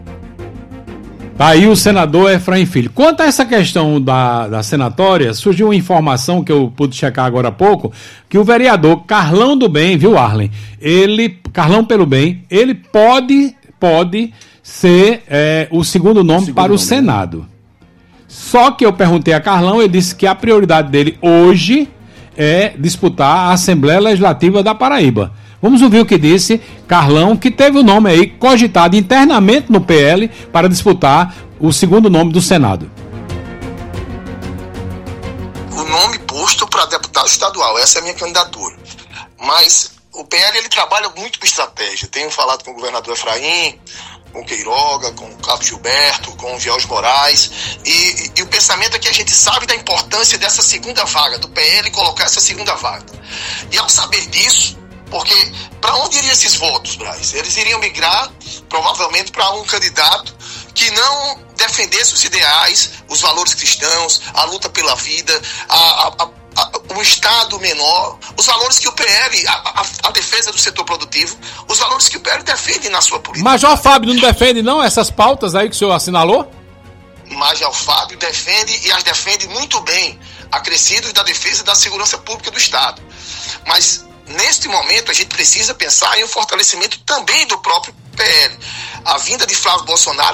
Tá aí o senador Efraim Filho. Quanto a essa questão da senatória, surgiu uma informação que eu pude checar agora há pouco, que o vereador Carlão do Bem, viu, Arlen? Carlão Pelo Bem, ele pode ser o segundo nome para o Senado. Só que eu perguntei a Carlão, ele disse que a prioridade dele hoje é disputar a Assembleia Legislativa da Paraíba. Vamos ouvir o que disse Carlão, que teve o nome aí cogitado internamente no PL para disputar o segundo nome do Senado. O nome posto para deputado estadual, essa é a minha candidatura. Mas o PL ele trabalha muito com estratégia. Tenho falado com o governador Efraim, com o Queiroga, com o Cabo Gilberto, com o Vielos Moraes, e o pensamento é que a gente sabe da importância dessa segunda vaga, do PL colocar essa segunda vaga. E ao saber disso, porque para onde iriam esses votos, Braz? Eles iriam migrar provavelmente para um candidato que não defendesse os ideais, os valores cristãos, a luta pela vida, o Estado menor, os valores que o PL, a defesa do setor produtivo, os valores que o PL defende na sua política. Major Fábio não defende não essas pautas aí que o senhor assinalou? Major Fábio defende e as defende muito bem, acrescidos da defesa da segurança pública do Estado. Mas neste momento a gente precisa pensar em um fortalecimento também do próprio PL. A vinda de Flávio Bolsonaro